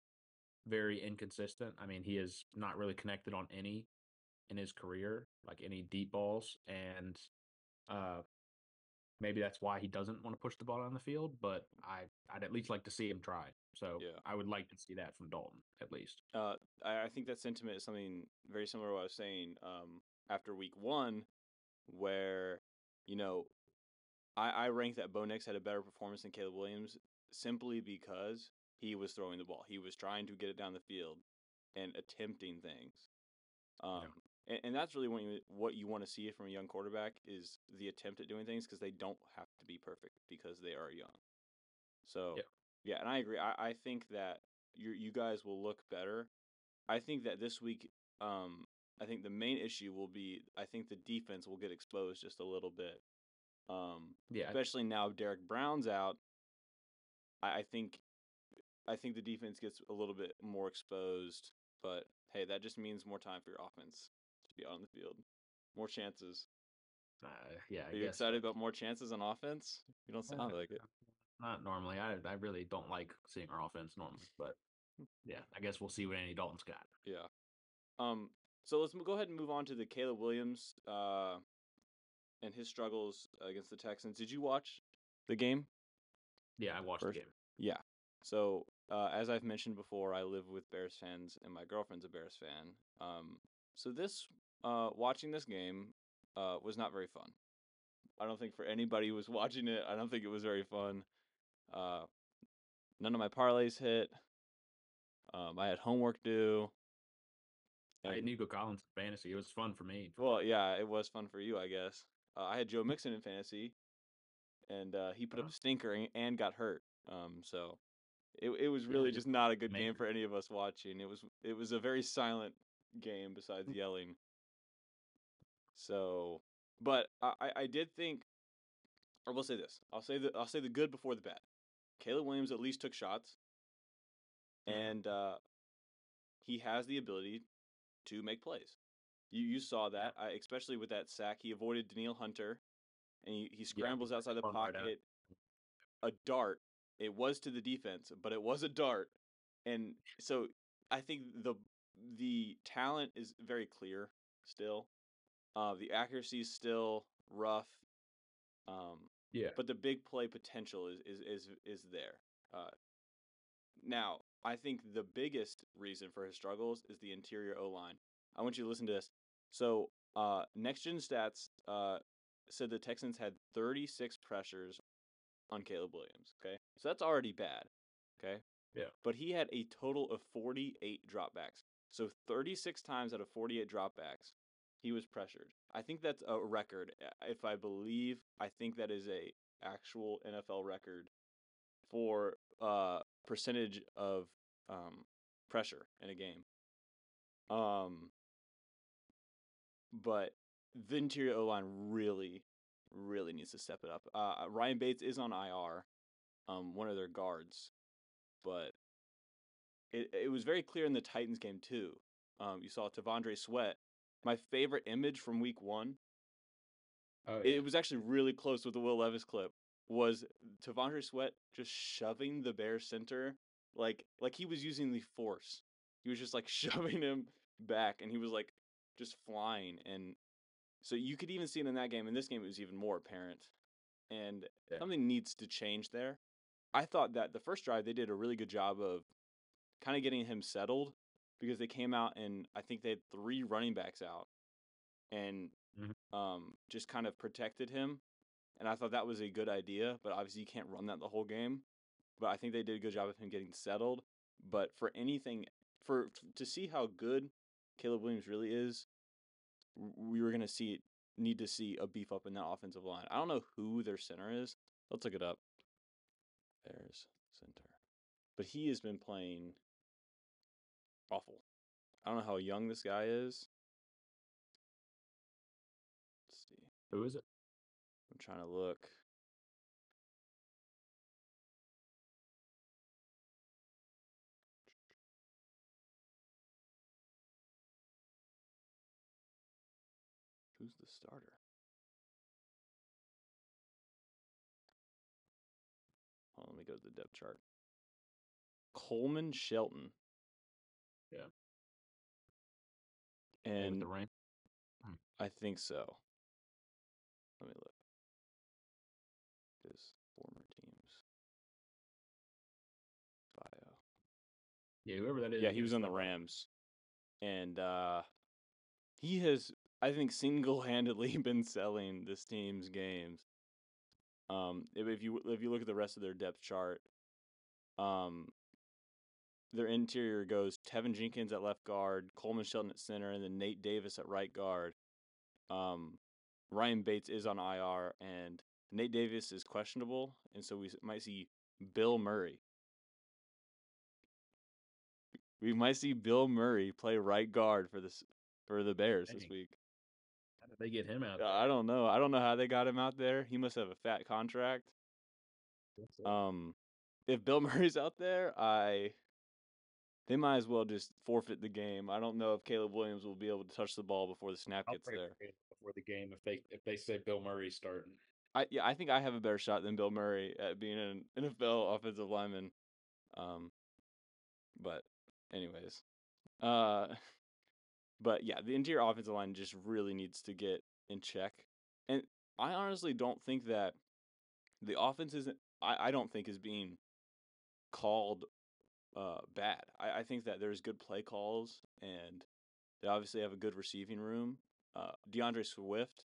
very inconsistent. I mean, he has not really connected on any in his career, like any deep balls, and uh, maybe that's why he doesn't want to push the ball down the field. But I, I'd at least like to see him try. So Yeah. I would like to see that from Dalton at least. Uh, I, I think that sentiment is something very similar to what I was saying um, after week one, where, you know, I, I ranked that Bo Nix had a better performance than Caleb Williams simply because he was throwing the ball. He was trying to get it down the field and attempting things. Um, Yeah. and, and that's really what you, what you want to see from a young quarterback is the attempt at doing things because they don't have to be perfect because they are young. So, Yeah. yeah, and I agree. I, I think that you you guys will look better. I think that this week, um, I think the main issue will be I think the defense will get exposed just a little bit. Um, Yeah. especially now Derek Brown's out. I, I think I think the defense gets a little bit more exposed. But hey, that just means more time for your offense to be on the field, more chances. Uh, yeah. I Are you guess excited so. about more chances on offense? You don't Uh, sound like it. Not normally. I I really don't like seeing our offense normally, but yeah, I guess we'll see what Andy Dalton's got. Yeah. Um. So let's m- go ahead and move on to the Caleb Williams uh, and his struggles against the Texans. Did you watch the game Yeah, I watched the first? game. Yeah. So uh, as I've mentioned before, I live with Bears fans, and my girlfriend's a Bears fan. Um. So this uh, watching this game uh, was not very fun. I don't think for anybody who was watching it, I don't think it was very fun. Uh, none of my parlays hit. Um, I had homework due, I had and Nico Collins in fantasy. It was fun for me. well, yeah, it was fun for you, I guess. Uh, I had Joe Mixon in fantasy, and uh, he put up Huh? a stinker and, and got hurt. Um, so it it was Yeah, really just just not a good game major. for any of us watching. It was it was a very silent game besides yelling. So, but I I I did think, or we'll say this. I'll say the I'll say the good before the bad. Caleb Williams at least took shots, Mhm. and uh, he has the ability to make plays. You you saw Yeah, that, I, especially with that sack. He avoided Daniil Hunter, and he, he yeah, scrambles outside the fun right out. pocket. A dart. It was to the defense, but it was a dart, and so I think the the talent is very clear still. Uh, the accuracy is still rough, um, Yeah, but the big play potential is is is is there. Uh, now, I think the biggest reason for his struggles is the interior O line. I want you to listen to this. So Uh, Next Gen Stats uh, said the Texans had thirty-six pressures on Caleb Williams. Okay, so that's already bad. Okay, Yeah. but he had a total of forty-eight dropbacks. So thirty-six times out of forty-eight dropbacks, he was pressured. I think that's a record. If I believe, I think that is a actual N F L record for uh percentage of um pressure in a game. Um, but the interior O line really, really needs to step it up. Uh, Ryan Bates is on I R, um, one of their guards, but it it was very clear in the Titans game too. Um, you saw Tavondre Sweat. My favorite image from Week One. Oh It was actually really close with the Will Levis clip. Was Tavondre Sweat just shoving the Bears center like like he was using the force. He was just like shoving him back, and he was like just flying. And so you could even see it in that game. In this game, it was even more apparent. And Yeah. something needs to change there. I thought that the first drive they did a really good job of kind of getting him settled because they came out and I think they had three running backs out and Mhm. um, just kind of protected him. And I thought that was a good idea, but obviously you can't run that the whole game. But I think they did a good job of him getting settled. But for anything, for to see how good Caleb Williams really is, we were gonna see need to see a beef up in that offensive line. I don't know who their center is. Let's look it up. There's center, but he has been playing awful. I don't know how young this guy is. Let's see. Who is it? I'm trying to look. Who's the starter? Hold on, let me go to the depth chart. Coleman Shelton. Yeah. And with the rank. I think so. Let me look. His former team's bio. Yeah, whoever that is. Yeah, he was on the Rams. And uh, he has, I think, single-handedly been selling this team's games. Um, if, if you if you look at the rest of their depth chart, um, their interior goes Tevin Jenkins at left guard, Coleman Shelton at center, and then Nate Davis at right guard. Um, Ryan Bates is on I R, and Nate Davis is questionable, and so we might see Bill Murray. We might see Bill Murray play right guard for this for the Bears Dang. this week. How did they get him out there? I don't know. I don't know how they got him out there. He must have a fat contract. Um, if Bill Murray's out there, I they might as well just forfeit the game. I don't know if Caleb Williams will be able to touch the ball before the snap I'll gets pray there. before the game if they if they say Bill Murray's starting. I yeah, I think I have a better shot than Bill Murray at being an N F L offensive lineman. Um, but anyways, uh, but yeah, the interior offensive line just really needs to get in check, and I honestly don't think that the offense isn't. I, I don't think is being called uh bad. I, I think that there's good play calls, and they obviously have a good receiving room. Uh, DeAndre Swift.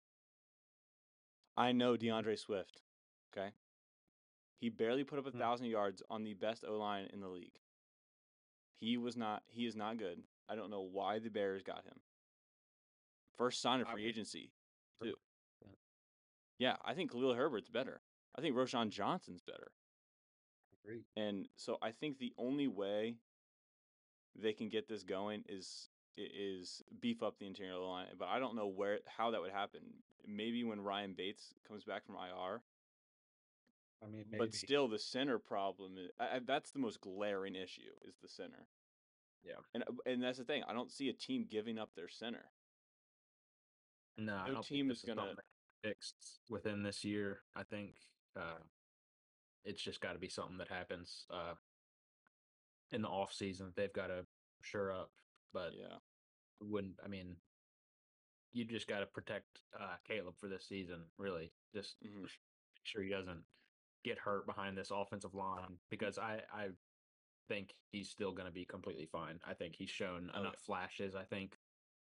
I know DeAndre Swift. Okay. He barely put up a Hmm. thousand yards on the best O line in the league. He was not. He is not good. I don't know why the Bears got him. First sign of I free would- agency, too. Yeah. Yeah, I think Khalil Herbert's better. I think Roshan Johnson's better. Agreed. And so I think the only way they can get this going is is beef up the interior line. But I don't know where how that would happen. Maybe when Ryan Bates comes back from I R. I mean, maybe. But still, the center problem is I, I, that's the most glaring issue is the center. Yeah. And and that's the thing. I don't see a team giving up their center. No, I No don't team think is this is gonna. something that fixed within this year. I think uh, it's just got to be something that happens uh, in the off season. They've got to sure up, but Yeah. wouldn't. I mean, you just got to protect uh, Caleb for this season. Really, just Mhm. make sure he doesn't get hurt behind this offensive line because I I think he's still going to be completely fine. I think he's shown Oh, enough yeah. flashes. I think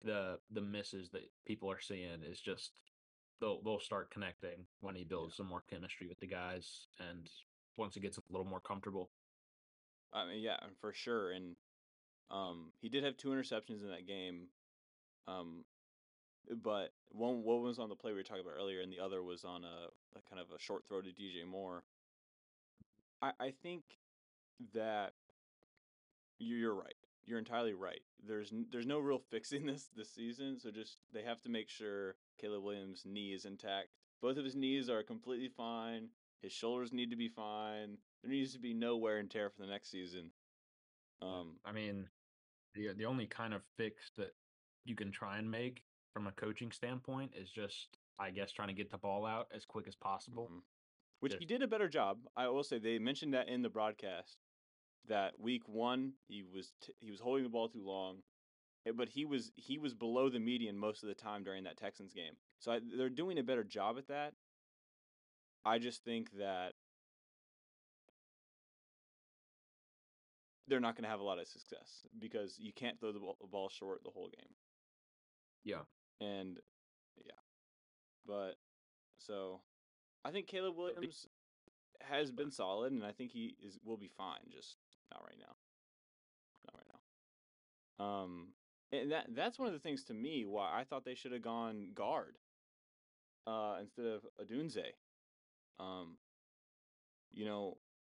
the the misses that people are seeing is just they'll they'll start connecting when he builds Yeah. some more chemistry with the guys and once he gets a little more comfortable. I mean, yeah, for sure. And um, he did have two interceptions in that game. Um, but one one was on the play we were talking about earlier, and the other was on a, a kind of a short throw to D J Moore. I, I think that you- you're right. You're entirely right. There's n- there's no real fixing this this season, so just they have to make sure Caleb Williams' knee is intact. Both of his knees are completely fine. His shoulders need to be fine. There needs to be no wear and tear for the next season. Um, I mean, the the only kind of fix that you can try and make from a coaching standpoint is just, I guess, trying to get the ball out as quick as possible. mhm. Which he Just did a better job. I will say they mentioned that in the broadcast that week one he was t- he was holding the ball too long, eh, but he was he was below the median most of the time during that Texans game. So I, they're doing a better job at that. I just think that they're not going to have a lot of success because you can't throw the ball, the ball short the whole game. yeah, And yeah, but so I think Caleb Williams has been solid, and I think he is will be fine. Just not right now. Not right now. Um, and that that's one of the things to me why I thought they should have gone guard uh, instead of Adunze. Um, you know,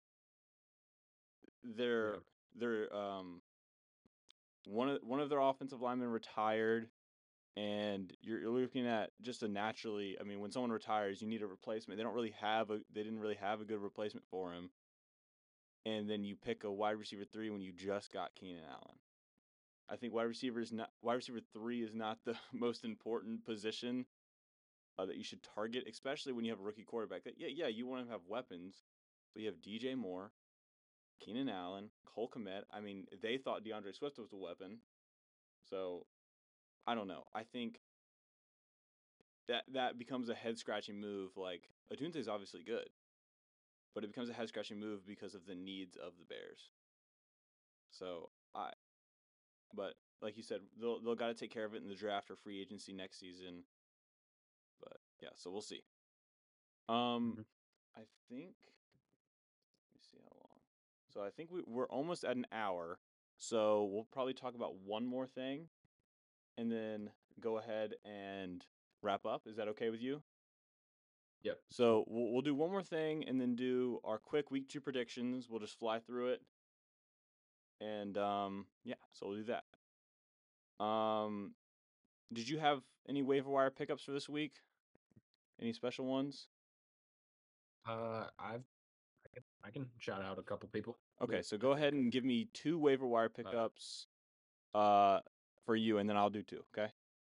they're yeah, they're um one of one of their offensive linemen retired, and you're, you're looking at just a naturally. I mean, when someone retires, you need a replacement. They don't really have a they didn't really have a good replacement for him, and then you pick a wide receiver three when you just got Keenan Allen. I think wide receiver is not wide receiver three is not the most important position uh, that you should target, especially when you have a rookie quarterback. That yeah, yeah, you want to have weapons, but you have D J Moore, Keenan Allen, Cole Kmet. I mean, they thought DeAndre Swift was a weapon, so I don't know. I think that that becomes a head scratching move. Like Atunte is obviously good, but it becomes a head scratching move because of the needs of the Bears. So I, but like you said, they'll they'll got to take care of it in the draft or free agency next season. But yeah, so we'll see. Um, mhm. I think. Let me see how long. So I think we, we're almost at an hour. So we'll probably talk about one more thing, and then go ahead and wrap up. Is that okay with you? Yep. It's cool. So we'll, we'll do one more thing, and then do our quick week two predictions. We'll just fly through it, and um, yeah. So we'll do that. Um, did you have any waiver wire pickups for this week? Any special ones? Uh, I've I can, I can shout out a couple people Okay, that so I go think. ahead and give me two waiver wire Uh, pickups uh for you, and then I'll do two, okay?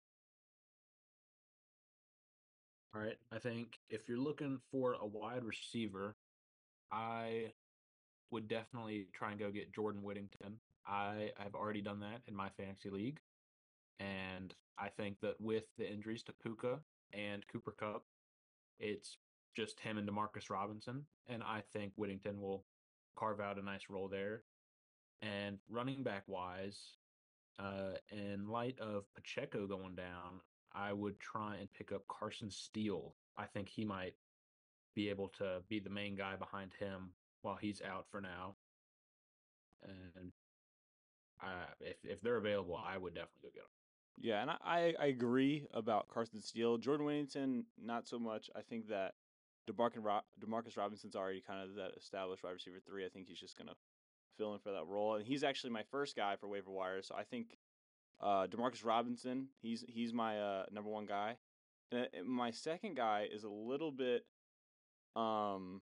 all right, I think if you're looking for a wide receiver, I would definitely try and go get Jordan Whittington. I have already done that in my fantasy league, and I think that with the injuries to Puka and Cooper Cup, it's just him and Demarcus Robinson, and I think Whittington will carve out a nice role there. And running back wise, uh, in light of Pacheco going down, I would try and pick up Carson Steele. I think he might be able to be the main guy behind him while he's out for now. And uh, if if they're available, I would definitely go get them. Yeah, and I, I, I agree about Carson Steele. Jordan Whittington, not so much. I think that DeMarcus, Ro- DeMarcus Robinson's already kind of that established wide receiver three. I think he's just going to fill in for that role. And he's actually my first guy for waiver wire. So I think uh, DeMarcus Robinson, he's he's my uh, number one guy. And uh, my second guy is a little bit, um,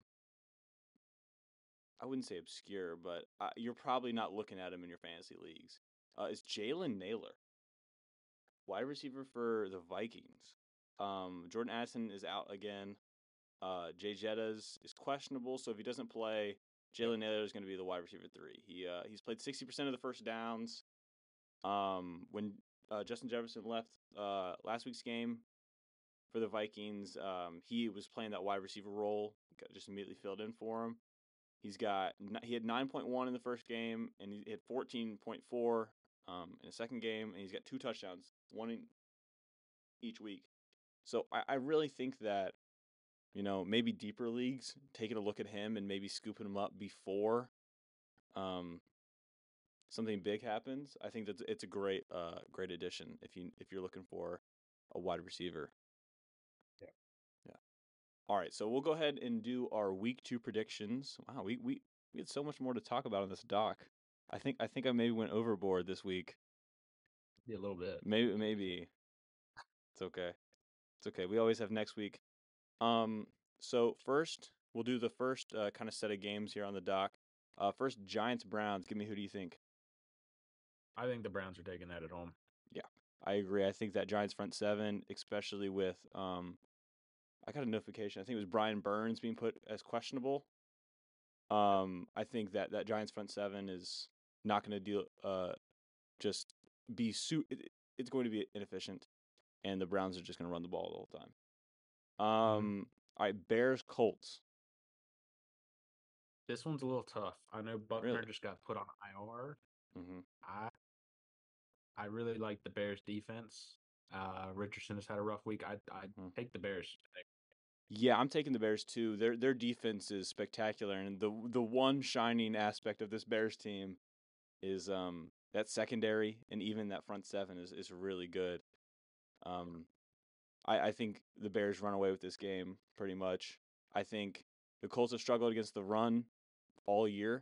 I wouldn't say obscure, but uh, you're probably not looking at him in your fantasy leagues. Uh, is Jalen Naylor, wide receiver for the Vikings. Um, Jordan Addison is out again. Uh, Jay Jettas is questionable, so if he doesn't play, Yep. Jalen Naylor is going to be the wide receiver three. He uh, he's played sixty percent of the first downs. Um, when uh, Justin Jefferson left uh, last week's game for the Vikings, um, he was playing that wide receiver role. Got just immediately filled in for him. He's got he had nine point one in the first game, and he had fourteen point four um, in his second game, and he's got two touchdowns, one in each week. So I, I really think that, you know, maybe deeper leagues taking a look at him and maybe scooping him up before um, something big happens. I think that it's a great uh, great addition if you if you're looking for a wide receiver. Yeah. Yeah. All right, so we'll go ahead and do our week two predictions. Wow, we we we had so much more to talk about on this doc. I think I think I maybe went overboard this week. Yeah, a little bit. Maybe maybe it's okay. It's okay. We always have next week. Um, so first we'll do the first uh, kind of set of games here on the doc. Uh, first Giants Browns. Give me who do you think? I think the Browns are taking that at home. Yeah, I agree. I think that Giants front seven, especially with um, I got a notification. I think it was Brian Burns being put as questionable. Um, I think that that Giants front seven is not going to deal. Uh, just be su- it, It's going to be inefficient, and the Browns are just going to run the ball the whole time. Mhm. Um, all right, Bears Colts. This one's a little tough. I know Buckner Really? just got put on I R. Mm-hmm. I I really like the Bears defense. Uh, Richardson has had a rough week. I I hmm take the Bears. Yeah, I'm taking the Bears too. Their their defense is spectacular, and the the one shining aspect of this Bears team is um that secondary, and even that front seven is is really good. Um, I I think the Bears run away with this game pretty much. I think the Colts have struggled against the run all year.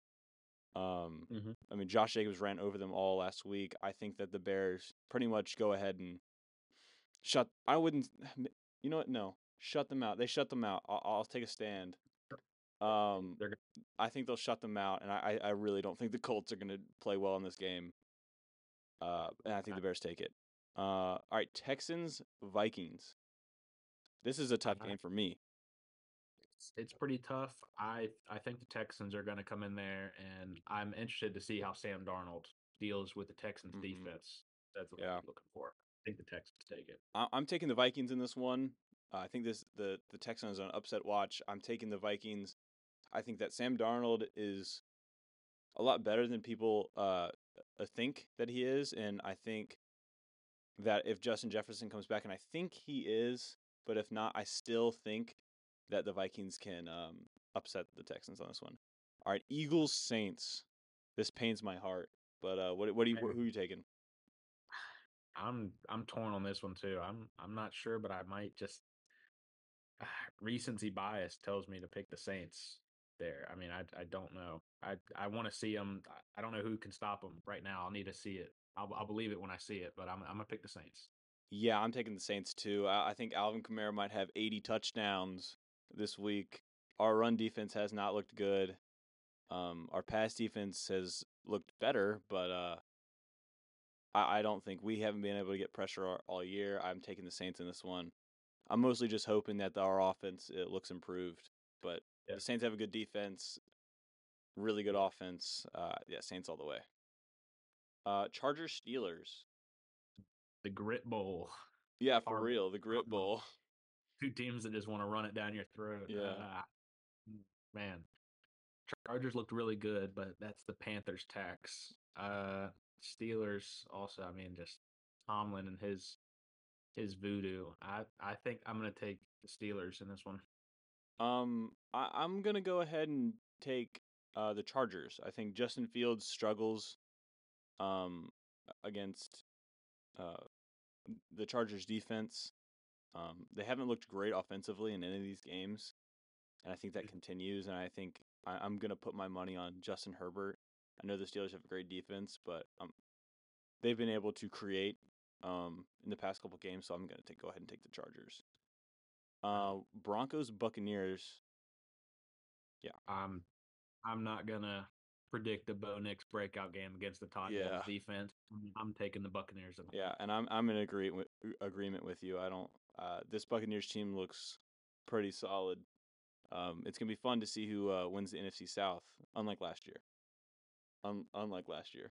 Um, Mm-hmm. I mean, Josh Jacobs ran over them all last week. I think that the Bears pretty much go ahead and shut. I wouldn't. You know what? No, shut them out. They shut them out. I'll, I'll take a stand. Um, They're I think they'll shut them out, and I, I really don't think the Colts are going to play well in this game. Uh, and I think the Bears take it. Uh, all right, Texans Vikings. This is a tough I, game for me. it's, it's pretty tough. I I think the Texans are going to come in there, and I'm interested to see how Sam Darnold deals with the Texans hmm defense. That's what Yeah, I'm looking for. I think the Texans take it. I, I'm taking the Vikings in this one. Uh, I think this the the Texans are an upset watch. I'm taking the Vikings. I think that Sam Darnold is a lot better than people uh, uh, think that he is, and I think that if Justin Jefferson comes back, and I think he is, but if not, I still think that the Vikings can um, upset the Texans on this one. All right, Eagles Saints. This pains my heart, but uh, what what do you And who are you taking? I'm I'm torn on this one too. I'm I'm not sure, but I might just recency bias tells me to pick the Saints there. I mean, I I don't know. I I want to see them. I don't know who can stop them right now. I'll need to see it. I'll I'll believe it when I see it. But I'm I'm gonna pick the Saints. Yeah, I'm taking the Saints too. I, I think Alvin Kamara might have eighty touchdowns this week. Our run defense has not looked good. Um, our pass defense has looked better, but uh, I, I don't think we haven't been able to get pressure all, all year. I'm taking the Saints in this one. I'm mostly just hoping that our offense it looks improved, but Yeah, the Saints have a good defense, really good offense. Uh, yeah, Saints all the way. Uh, Chargers Steelers. the Grit Bowl. Yeah, for Hard real, the Grit Bowl. two teams that just want to run it down your throat. Yeah. Uh, man, Chargers looked really good, but that's the Panthers' tax. Uh, Steelers also. I mean, just Tomlin and his his voodoo. I I think I'm gonna take the Steelers in this one. Um, I, I'm gonna go ahead and take uh the Chargers. I think Justin Fields struggles um against uh the Chargers defense. Um, they haven't looked great offensively in any of these games, and I think that continues. And I think I, I'm gonna put my money on Justin Herbert. I know the Steelers have a great defense, but um, they've been able to create um in the past couple games, so I'm gonna take go ahead and take the Chargers. Uh, Broncos Buccaneers. Yeah, I'm I'm not gonna predict a Bo Nix breakout game against the yeah, Titans defense. I'm taking the Buccaneers at home. yeah, and I'm I'm in agree with, agreement with you. I don't. Uh, this Buccaneers team looks pretty solid. Um, it's gonna be fun to see who uh, wins the N F C South, unlike last year. Un- unlike last year.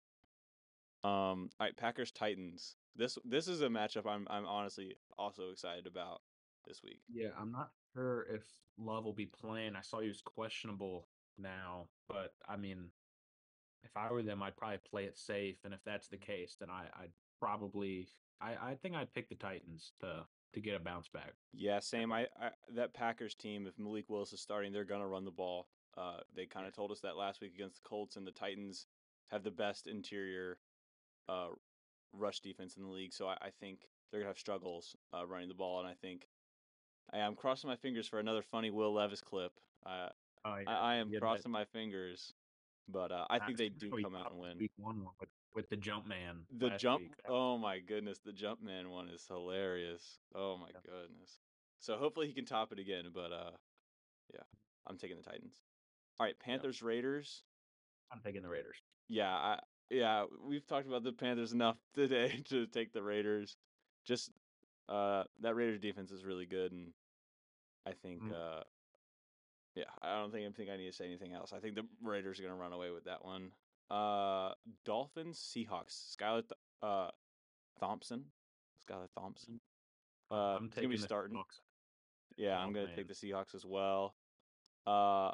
Um, all right, Packers Titans. This this is a matchup I'm I'm honestly also excited about this week. Yeah, I'm not sure if Love will be playing. I saw he was questionable now, but I mean, if I were them, I'd probably play it safe. And if that's the case, then I, I'd probably I, I think I'd pick the Titans to to get a bounce back. Yeah, same. I, I that Packers team, if Malik Willis is starting, they're gonna run the ball. Uh, they kind of Yeah. told us that last week against the Colts, and the Titans have the best interior uh, rush defense in the league. So I, I think they're gonna have struggles uh, running the ball, and I think I am crossing my fingers for another funny Will Levis clip. Uh, Oh yeah, I, I am yeah. That crossing my fingers, but uh, I think that's they kind of do what we come out and popped win. week one one with with the jump man The last jump, week. That was oh my goodness, the Jumpman one is hilarious. Oh my yeah, goodness. So hopefully he can top it again, but uh yeah, I'm taking the Titans. All right, yeah. Panthers Raiders. I'm taking the Raiders. Yeah, I yeah, we've talked about the Panthers enough today to take the Raiders. Just uh that Raiders defense is really good, and I think Mm, uh yeah, I don't think I think I need to say anything else. I think the Raiders are going to run away with that one. Uh Dolphins Seahawks. Skylar Th- uh Thompson. Skylar Thompson. I'm, Uh, I'm he's gonna be taking the starting. Seahawks. Yeah, I'm Seahawks gonna take man. the Seahawks as well. Uh,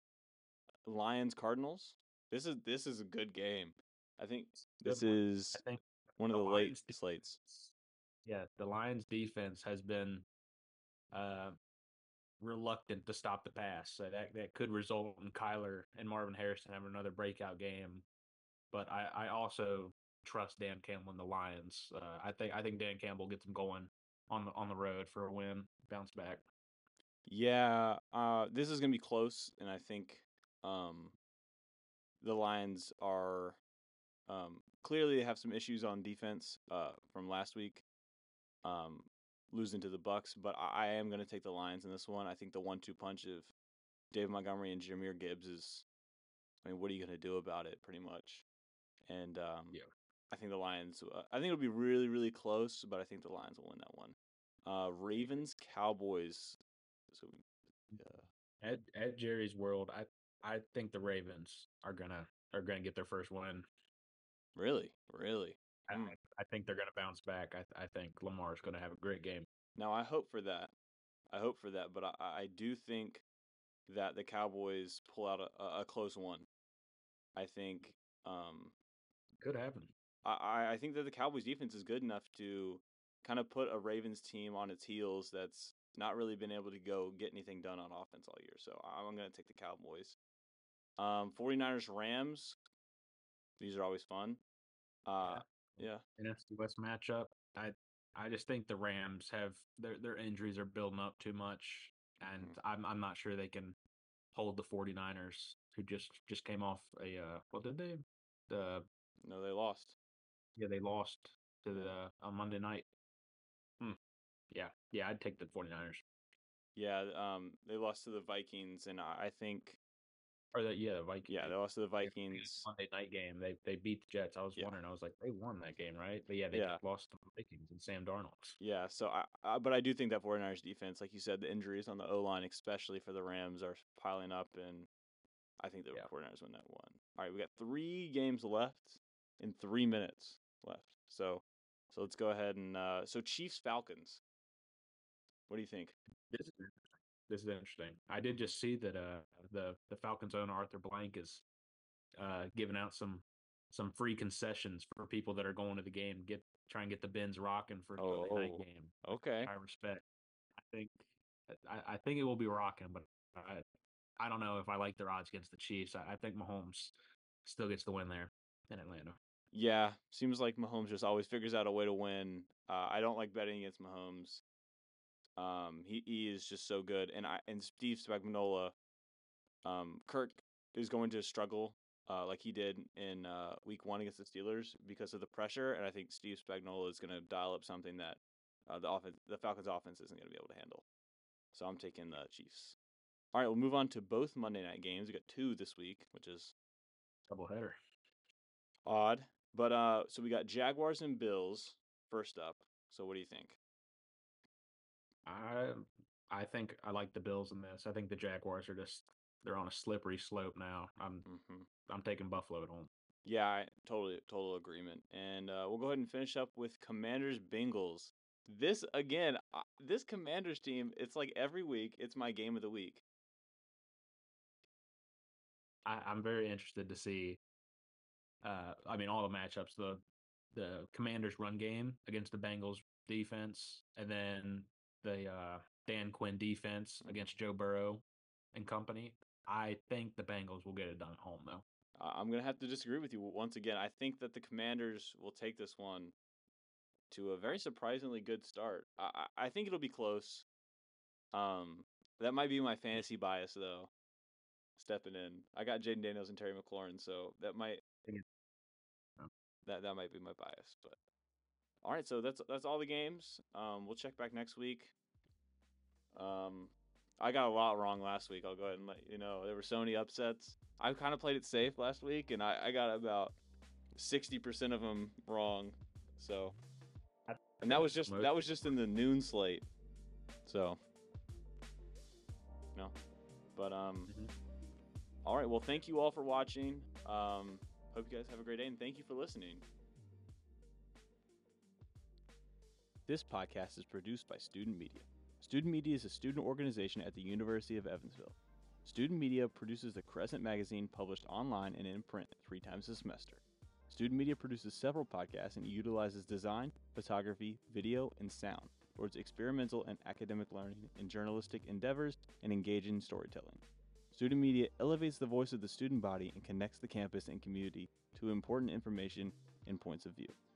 Lions Cardinals. This is this is a good game. I think Good this one. I is think one of the the late Lions slates. defense. Yeah, the Lions defense has been uh reluctant to stop the pass. So that that could result in Kyler and Marvin Harrison having another breakout game. But I, I also trust Dan Campbell and the Lions. Uh, I think I think Dan Campbell gets them going on the on the road for a win, bounce back. Yeah, uh, this is gonna be close, and I think um the Lions are um clearly have some issues on defense uh from last week. Um, losing to the Bucks, but I, I am gonna take the Lions in this one. I think the one-two punch of Dave Montgomery and Jameer Gibbs is. I mean, what are you gonna do about it? Pretty much. And um, Yeah. I think the Lions. Uh, I think it'll be really, really close, but I think the Lions will win that one. Uh, Ravens, Cowboys. So uh, At at Jerry's World, I I think the Ravens are gonna are gonna get their first win. really, really. I Hmm. I think they're gonna bounce back. I I think Lamar's gonna have a great game. Now I hope for that. I hope for that, but I, I do think that the Cowboys pull out a, a, a close one. I think. Um, Could happen. I, I think that the Cowboys defense is good enough to kind of put a Ravens team on its heels that's not really been able to go get anything done on offense all year. So I'm going to take the Cowboys. Um, 49ers Rams. These are always fun. Uh, Yeah. yeah. N F C West matchup. I I just think the Rams have their their injuries are building up too much, and Mhm. I'm I'm not sure they can hold the 49ers who just just came off a uh what did they the No, they lost. yeah they lost to Yeah. the on Monday night. Hmm. Yeah, yeah, I'd take the 49ers. Yeah. Um, they lost to the Vikings, and I, I think, Or the yeah, the Vikings. yeah, they lost to the Yeah, Vikings. Monday night game. They they beat the Jets. I was Yeah. wondering. I was like, they won that game, right? But yeah, they Yeah. just lost to the Vikings and Sam Darnold. Yeah, so I, I but I do think that 49ers defense, like you said, the injuries on the O line, especially for the Rams, are piling up, and I think the Yeah. 49ers win that one. All right, we got three games left in three minutes left. So, so let's go ahead and uh, so Chiefs Falcons. What do you think? This is this is interesting. I did just see that uh the the Falcons owner Arthur Blank is uh giving out some some free concessions for people that are going to the game. Get try and get the bins rocking for Sunday night Oh, game, which okay. I respect. I think I, I think it will be rocking, but I I don't know if I like their odds against the Chiefs. I, I think Mahomes still gets the win there in Atlanta. Yeah, seems like Mahomes just always figures out a way to win. Uh, I don't like betting against Mahomes. Um, he, he is just so good, and I and Steve Spagnuolo. Um, Kirk is going to struggle uh, like he did in uh, Week One against the Steelers because of the pressure, and I think Steve Spagnuolo is going to dial up something that uh, the offense, the Falcons' offense, isn't going to be able to handle. So I'm taking the Chiefs. All right, we'll move on to both Monday night games. We got two this week, which is Doubleheader. odd, but uh, so we got Jaguars and Bills first up. So what do you think? I I think I like the Bills in this. I think the Jaguars are just they're on a slippery slope now. I'm Mm-hmm. I'm taking Buffalo at home. Yeah, I, totally, total agreement. And uh, we'll go ahead and finish up with Commanders Bengals. This again, uh, this Commanders team, it's like every week, it's my game of the week. I, I'm very interested to see Uh, I mean, all the matchups, the the Commanders' run game against the Bengals defense, and then the uh, Dan Quinn defense Mhm. against Joe Burrow and company. I think the Bengals will get it done at home, though. I- I'm gonna have to disagree with you once again. I think that the Commanders will take this one to a very surprisingly good start. I I I think it'll be close. Um, that might be my fantasy bias though, stepping in. I got Jaden Daniels and Terry McLaurin, so that might that that might be my bias. But all right, so that's that's all the games. Um, we'll check back next week. Um, I got a lot wrong last week. I'll go ahead and let you know there were so many upsets. I kind of played it safe last week, and I, I got about sixty percent of them wrong. So, and that was just that was just in the noon slate. So, no, but um, Mhm. all right. Well, thank you all for watching. Um, hope you guys have a great day, and thank you for listening. This podcast is produced by Student Media. Student Media is a student organization at the University of Evansville. Student Media produces the Crescent magazine published online and in print three times a semester. Student Media produces several podcasts and utilizes design, photography, video, and sound towards experimental and academic learning in journalistic endeavors and engaging storytelling. Student Media elevates the voice of the student body and connects the campus and community to important information and points of view.